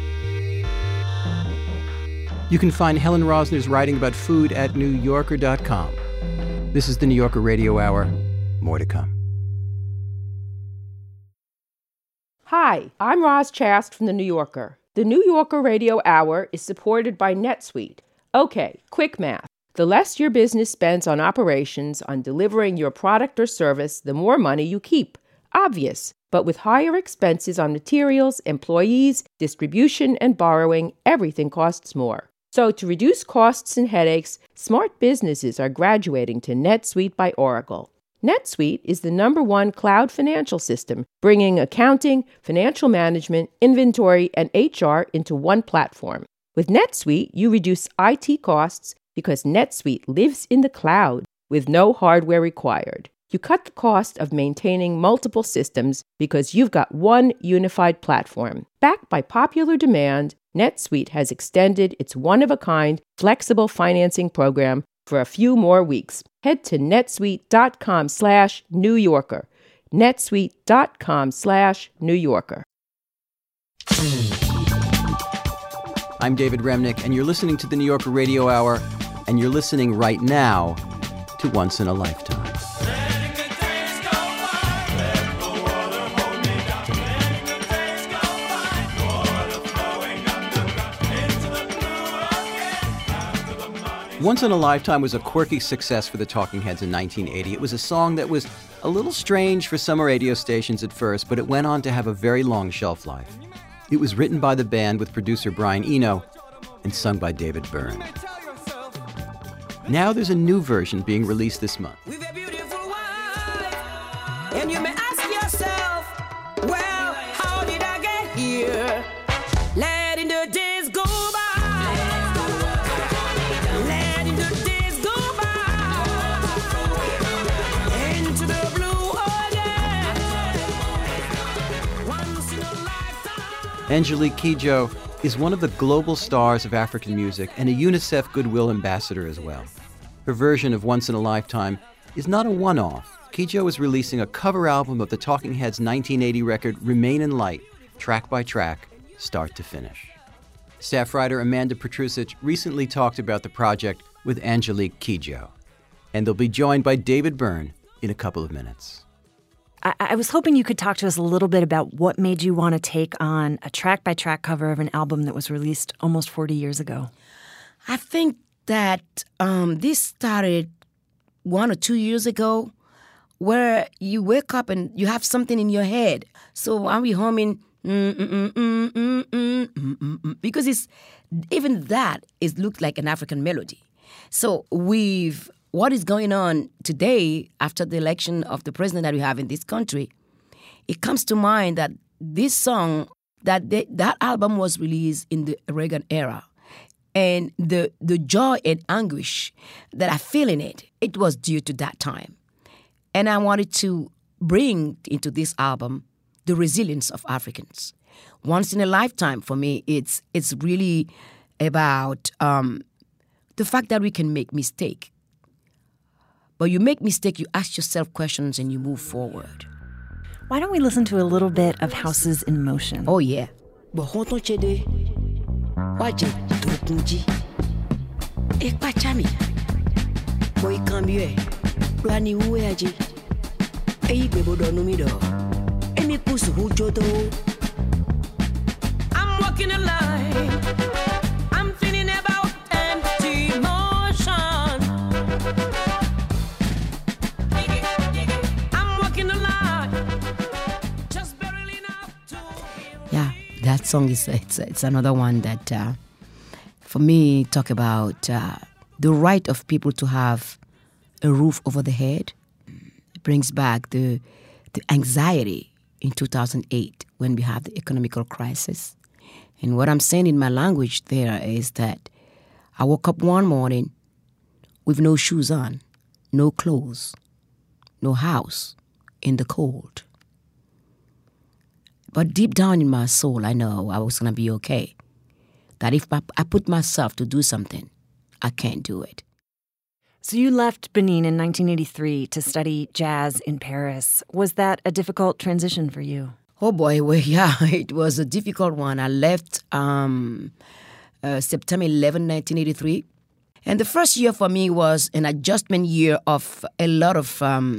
F: You can find Helen Rosner's writing about food at NewYorker.com. This is the New Yorker Radio Hour. More to come.
J: Hi, I'm Roz Chast from The New Yorker. The New Yorker Radio Hour is supported by NetSuite. Okay, quick math. The less your business spends on operations, on delivering your product or service, the more money you keep. Obvious. But with higher expenses on materials, employees, distribution, and borrowing, everything costs more. So to reduce costs and headaches, smart businesses are graduating to NetSuite by Oracle. NetSuite is the #1 cloud financial system, bringing accounting, financial management, inventory, and HR into one platform. With NetSuite, you reduce IT costs because NetSuite lives in the cloud with no hardware required. You cut the cost of maintaining multiple systems because you've got one unified platform. Backed by popular demand, NetSuite has extended its one-of-a-kind flexible financing program for a few more weeks. Head to netsuite.com/New Yorker. netsuite.com/New Yorker.
F: I'm David Remnick, and you're listening to the New Yorker Radio Hour, and you're listening right now to Once in a Lifetime. Once in a Lifetime was a quirky success for the Talking Heads in 1980. It was a song that was a little strange for some radio stations at first, but it went on to have a very long shelf life. It was written by the band with producer Brian Eno and sung by David Byrne. Now there's a new version being released this month.
N: And you may ask yourself, well, how did I get here? Letting the days go by. Letting the days go by. Into the blue, oh yeah. Once in a lifetime.
F: Angelique Kidjo is one of the global stars of African music and a UNICEF Goodwill Ambassador as well. Her version of Once in a Lifetime is not a one-off. Kidjo is releasing a cover album of the Talking Heads' 1980 record, Remain in Light, track by track, start to finish. Staff writer Amanda Petrusic recently talked about the project with Angelique Kidjo. And they'll be joined by David Byrne in a couple of minutes.
O: I was hoping you could talk to us a little bit about what made you want to take on a track-by-track cover of an album that was released almost 40 years ago.
N: I think that this started 1 or 2 years ago, where you wake up and you have something in your head. So are we humming? Because it's even that is looked like an African melody. So what is going on today after the election of the president that we have in this country? It comes to mind that this song, that album was released in the Reagan era. And the joy and anguish that I feel in it, it was due to that time. And I wanted to bring into this album the resilience of Africans. Once in a lifetime, for me, it's really about the fact that we can make mistake. But you make mistake, you ask yourself questions, and you move forward.
O: Why don't we listen to a little bit of Houses in Motion?
N: Oh, yeah. Plani uweaji eyi bebodo numido emi kusu hujodo. I'm walking a line, I'm feeling about empty motion. I'm walking a line, just barely enough to. Yeah, that song is it's another one that for me talk about the right of people to have a roof over the head. It brings back the anxiety in 2008 when we have the economical crisis. And what I'm saying in my language there is that I woke up one morning with no shoes on, no clothes, no house, in the cold. But deep down in my soul, I know I was going to be okay. That if I put myself to do something, I can't do it.
O: So you left Benin in 1983 to study jazz in Paris. Was that a difficult transition for you?
N: Oh boy, well, yeah, it was a difficult one. I left September 11, 1983. And the first year for me was an adjustment year of a lot of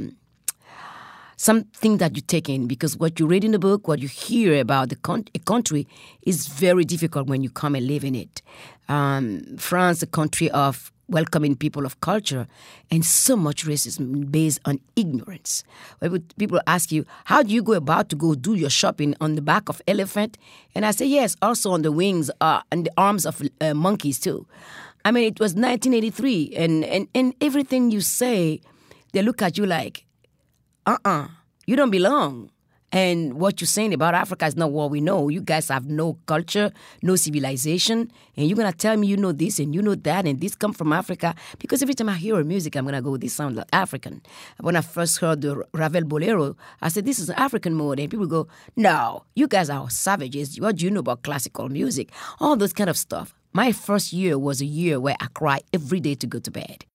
N: something that you take in, because what you read in the book, what you hear about a country is very difficult when you come and live in it. France, a country of welcoming people of culture, and so much racism based on ignorance. People ask you, how do you go about to go do your shopping on the back of elephant? And I say, yes, also on the wings and the arms of monkeys too. I mean, it was 1983, and everything you say, they look at you like, you don't belong. And what you're saying about Africa is not what we know. You guys have no culture, no civilization, and you're going to tell me you know this and you know that, and this come from Africa. Because every time I hear music, I'm going to go, this sounds like African. When I first heard the Ravel Bolero, I said, this is an African mode. And people go, no, you guys are savages. What do you know about classical music? All those kind of stuff. My first year was a year where I cried every day to go to bed.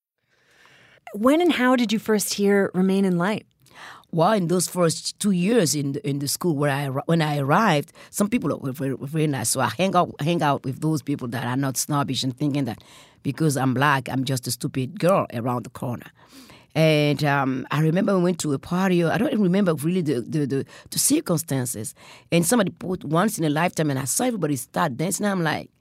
O: When and how did you first hear Remain in Light?
N: Well, in those first 2 years in the school when I arrived, some people were very nice. So I hang out with those people that are not snobbish and thinking that because I'm black, I'm just a stupid girl around the corner. And I remember we went to a party. I don't even remember really the circumstances. And somebody put Once in a Lifetime, and I saw everybody start dancing. I'm like,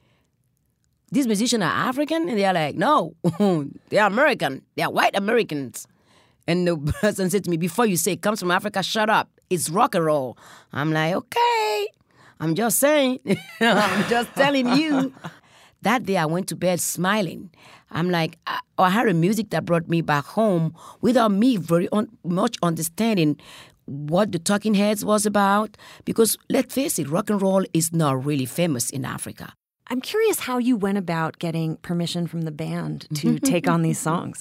N: these musicians are African? And they're like, no, they are American. They are white Americans. And the person said to me, before you say it comes from Africa, shut up. It's rock and roll. I'm like, okay. I'm just saying. I'm just telling you. That day I went to bed smiling. I'm like, I had a music that brought me back home without me very much understanding what the Talking Heads was about. Because let's face it, rock and roll is not really famous in Africa.
O: I'm curious how you went about getting permission from the band to take on these songs.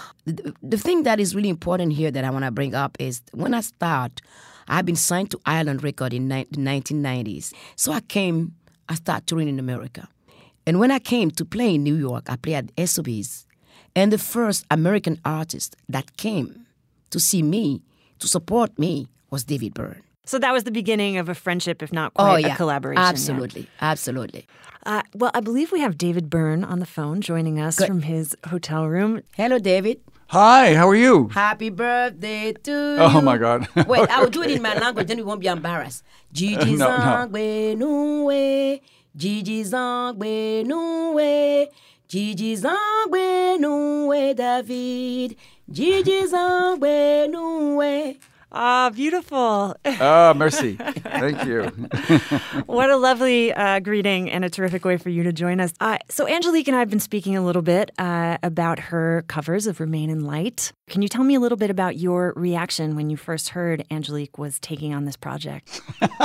N: The thing that is really important here that I want to bring up is when I I've been signed to Island Record in the 1990s. So I started touring in America. And when I came to play in New York, I played at SOBs. And the first American artist that came to see me, to support me, was David Byrne.
O: So that was the beginning of a friendship, if not quite a collaboration.
N: Absolutely, absolutely.
O: Well, I believe we have David Byrne on the phone joining us from his hotel room.
N: Hello, David.
P: Hi, how are you?
N: Happy birthday to you.
P: Oh, my God.
N: Wait, I will do it in my language, then we won't be embarrassed. Gigi Zangbe Nuwe, Gigi Zangbe Nuwe, Gigi Zangbe Nuwe, David, Gigi Zangbe Nuwe.
O: Ah, beautiful.
P: Ah, merci. Thank you.
O: What a lovely greeting and a terrific way for you to join us. So Angelique and I have been speaking a little bit about her covers of Remain in Light. Can you tell me a little bit about your reaction when you first heard Angelique was taking on this project?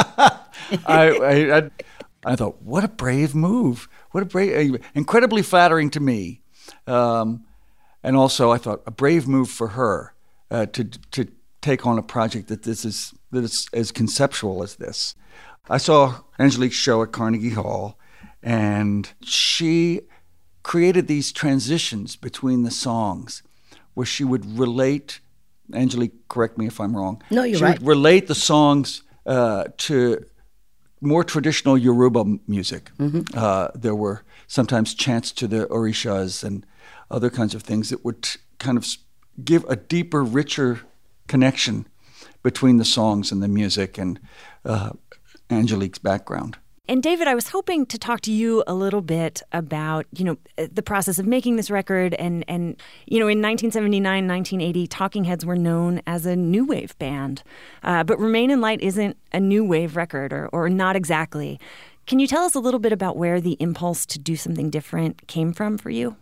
P: I thought, what a brave move. What a brave, incredibly flattering to me. And also I thought a brave move for her to take on a project that is as conceptual as this. I saw Angelique's show at Carnegie Hall, and she created these transitions between the songs where she would relate, Angelique, correct me if I'm wrong.
N: No, you're
P: right.
N: She
P: would relate the songs to more traditional Yoruba music. Mm-hmm. There were sometimes chants to the orishas and other kinds of things that would kind of give a deeper, richer connection between the songs and the music and Angelique's background.
O: And David, I was hoping to talk to you a little bit about, the process of making this record. And in 1979, 1980, Talking Heads were known as a new wave band. But Remain in Light isn't a new wave record, or not exactly. Can you tell us a little bit about where the impulse to do something different came from for you?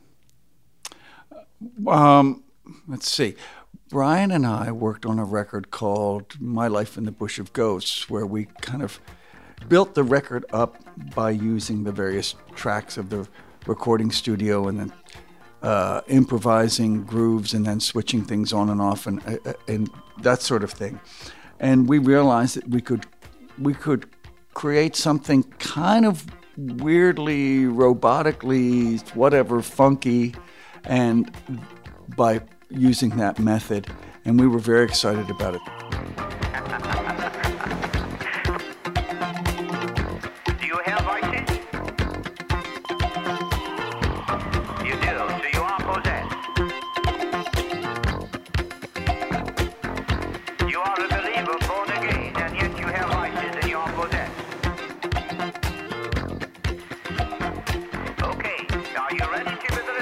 P: Let's see. Brian and I worked on a record called My Life in the Bush of Ghosts, where we kind of built the record up by using the various tracks of the recording studio and then improvising grooves and then switching things on and off and that sort of thing. And we realized that we could create something kind of weirdly, robotically, whatever, funky, and by using that method. And we were very excited about it.
Q: Do you have voices? You do, so you are possessed. You are a believer born again, and yet you have voices and you are possessed. Okay, are you ready to be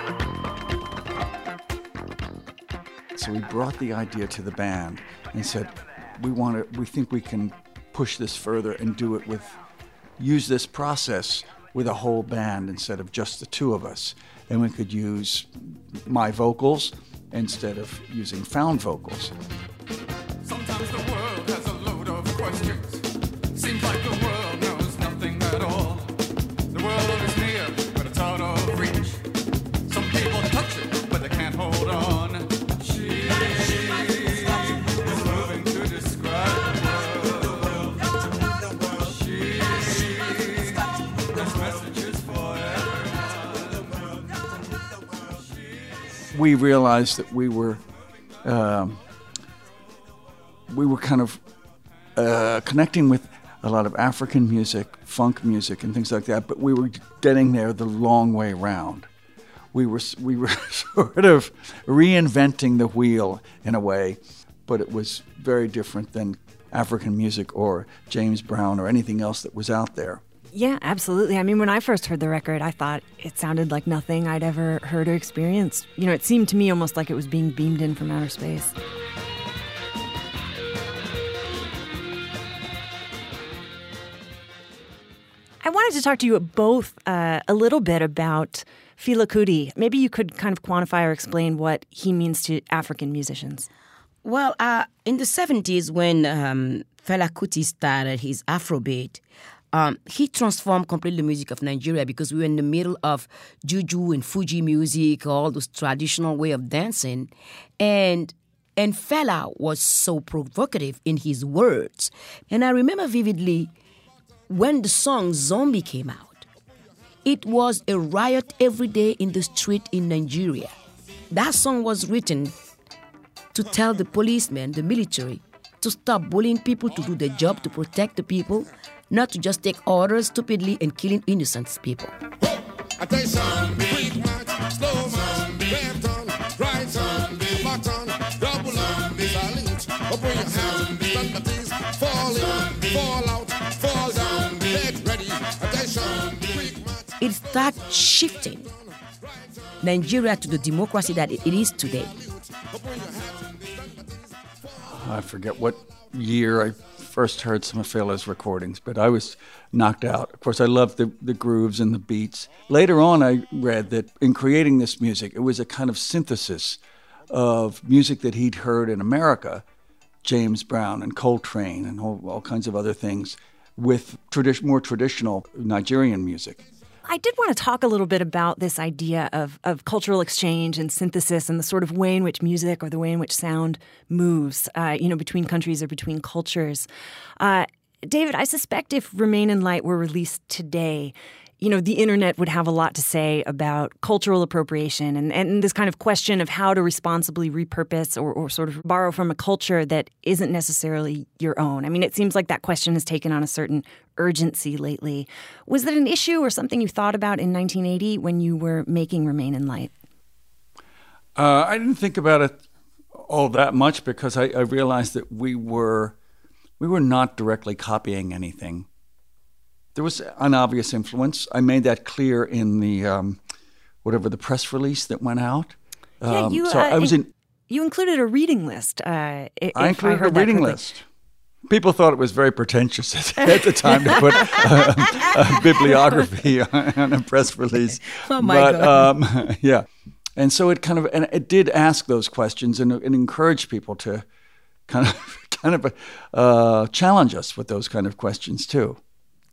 Q: delivered?
P: So we brought the idea to the band and said, we think we can push this further and use this process with a whole band instead of just the two of us. And we could use my vocals instead of using found vocals.
R: Sometimes the world has a load of questions. Seems like the world knows nothing at all. The world is near, but it's out of reach. Some people touch it, but they can't hold on. She is moving to describe the world. She has messages for everyone.
P: We realized that we were kind of connecting with a lot of African music, funk music, and things like that, but we were getting there the long way round. We were sort of reinventing the wheel in a way, but it was very different than African music or James Brown or anything else that was out there.
O: Yeah, absolutely. I mean, when I first heard the record, I thought it sounded like nothing I'd ever heard or experienced. You know, it seemed to me almost like it was being beamed in from outer space. I wanted to talk to you both a little bit about Fela Kuti. Maybe you could kind of quantify or explain what he means to African musicians.
N: Well, in the 70s, when Fela Kuti started his Afrobeat, he transformed completely the music of Nigeria because we were in the middle of juju and Fuji music, all those traditional way of dancing. And Fela was so provocative in his words. And I remember vividly when the song Zombie came out, it was a riot every day in the street in Nigeria. That song was written to tell the policemen, the military, to stop bullying people, to do their job, to protect the people, not to just take orders stupidly and killing innocent people.
R: I tell you something, quick march, slow march, left on, right on, back on, double on, salute, open your hands, stand at ease, fall in, fall out, fall down, get ready, attention, quick march.
N: It started shifting Nigeria to the democracy that it is today.
P: I forget what year I first heard some of Fela's recordings, but I was knocked out. Of course, I loved the grooves and the beats. Later on, I read that in creating this music, it was a kind of synthesis of music that he'd heard in America, James Brown and Coltrane and all kinds of other things, with more traditional Nigerian music.
O: I did want to talk a little bit about this idea of cultural exchange and synthesis and the sort of way in which music or the way in which sound moves, between countries or between cultures. David, I suspect if Remain in Light were released today, the internet would have a lot to say about cultural appropriation and this kind of question of how to responsibly repurpose or sort of borrow from a culture that isn't necessarily your own. I mean, it seems like that question has taken on a certain urgency lately. Was that an issue or something you thought about in 1980 when you were making Remain in Light?
P: I didn't think about it all that much because I realized that we were not directly copying anything. There was an obvious influence. I made that clear in the the press release that went out.
O: You included a reading list. I included
P: a reading list. People thought it was very pretentious at the time to put a bibliography on a press release.
N: Oh my God!
P: Yeah, and so it did ask those questions and encourage people to kind of challenge us with those kind of questions too.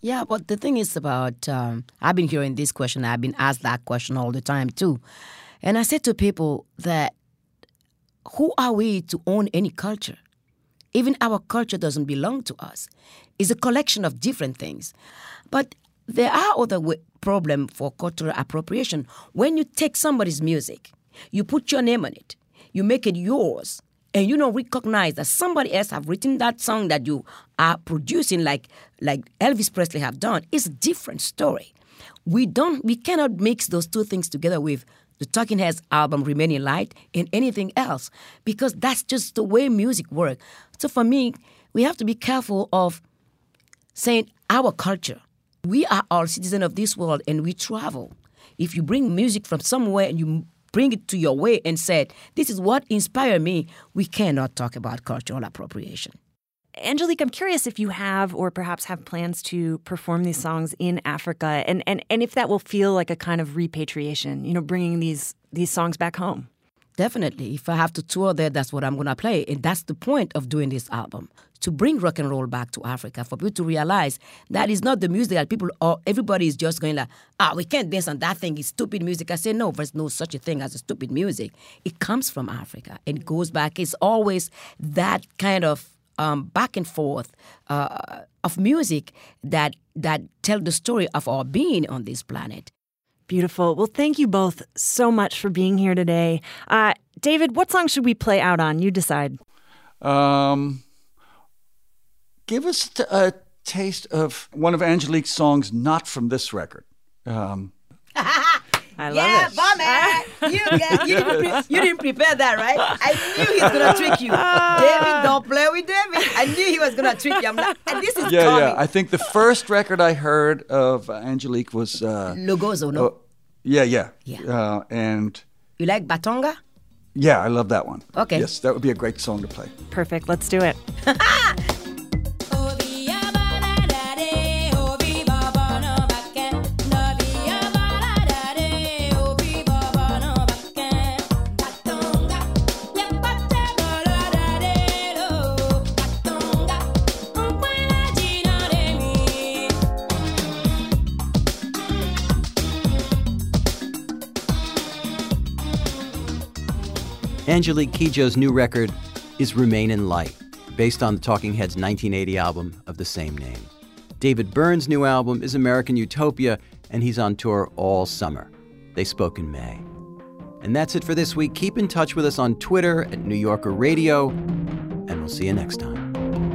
N: Yeah, but the thing is about, I've been hearing this question, I've been asked that question all the time too. And I said to people that, who are we to own any culture? Even our culture doesn't belong to us. It's a collection of different things. But there are other problems for cultural appropriation. When you take somebody's music, you put your name on it, you make it yours, and you don't recognize that somebody else have written that song that you are producing like Elvis Presley have done, it's a different story. We cannot mix those two things together with the Talking Heads album Remaining Light and anything else, because that's just the way music works. So for me, we have to be careful of saying our culture. We are all citizens of this world and we travel. If you bring music from somewhere and you bring it to your way and said, this is what inspired me, we cannot talk about cultural appropriation.
O: Angelique, I'm curious if you have or perhaps have plans to perform these songs in Africa and if that will feel like a kind of repatriation, bringing these songs back home.
N: Definitely. If I have to tour there, that's what I'm going to play. And that's the point of doing this album, to bring rock and roll back to Africa, for people to realize that is not the music that people, or everybody is just going like, we can't dance on that thing, it's stupid music. I say, no, there's no such a thing as a stupid music. It comes from Africa and it goes back. It's always that kind of back and forth of music that tell the story of our being on this planet.
O: Beautiful. Well, thank you both so much for being here today. David, what song should we play out on? You decide.
P: Give us a taste of one of Angelique's songs not from this record.
O: I love
N: it. You didn't prepare that, right? I knew he was going to trick you. David, don't play with David. I knew he was going to trick you. I'm like, and this is coming.
P: Yeah. I think the first record I heard of Angelique was...
N: Lugozo, no?
P: Yeah. And...
N: You like Batonga?
P: Yeah, I love that one.
N: Okay.
P: Yes, that would be a great song to play.
O: Perfect. Let's do it.
F: Angelique Kidjo's new record is Remainin' Light, based on the Talking Heads' 1980 album of the same name. David Byrne's new album is American Utopia, and he's on tour all summer. They spoke in May. And that's it for this week. Keep in touch with us on Twitter at New Yorker Radio, and we'll see you next time.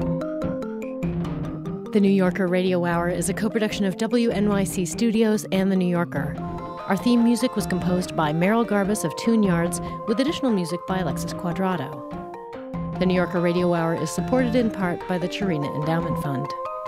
D: The New Yorker Radio Hour is a co-production of WNYC Studios and The New Yorker. Our theme music was composed by Merrill Garbus of Tune Yards, with additional music by Alexis Quadrado. The New Yorker Radio Hour is supported in part by the Chirina Endowment Fund.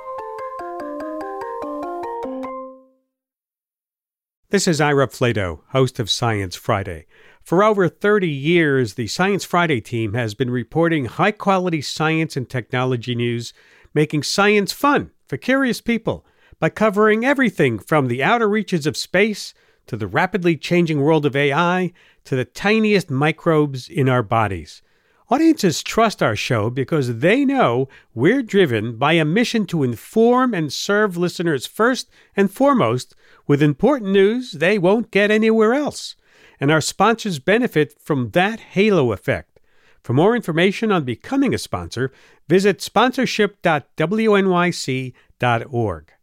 S: This is Ira Flato, host of Science Friday. For over 30 years, the Science Friday team has been reporting high-quality science and technology news, making science fun for curious people by covering everything from the outer reaches of space to the rapidly changing world of AI, to the tiniest microbes in our bodies. Audiences trust our show because they know we're driven by a mission to inform and serve listeners first and foremost with important news they won't get anywhere else. And our sponsors benefit from that halo effect. For more information on becoming a sponsor, visit sponsorship.wnyc.org.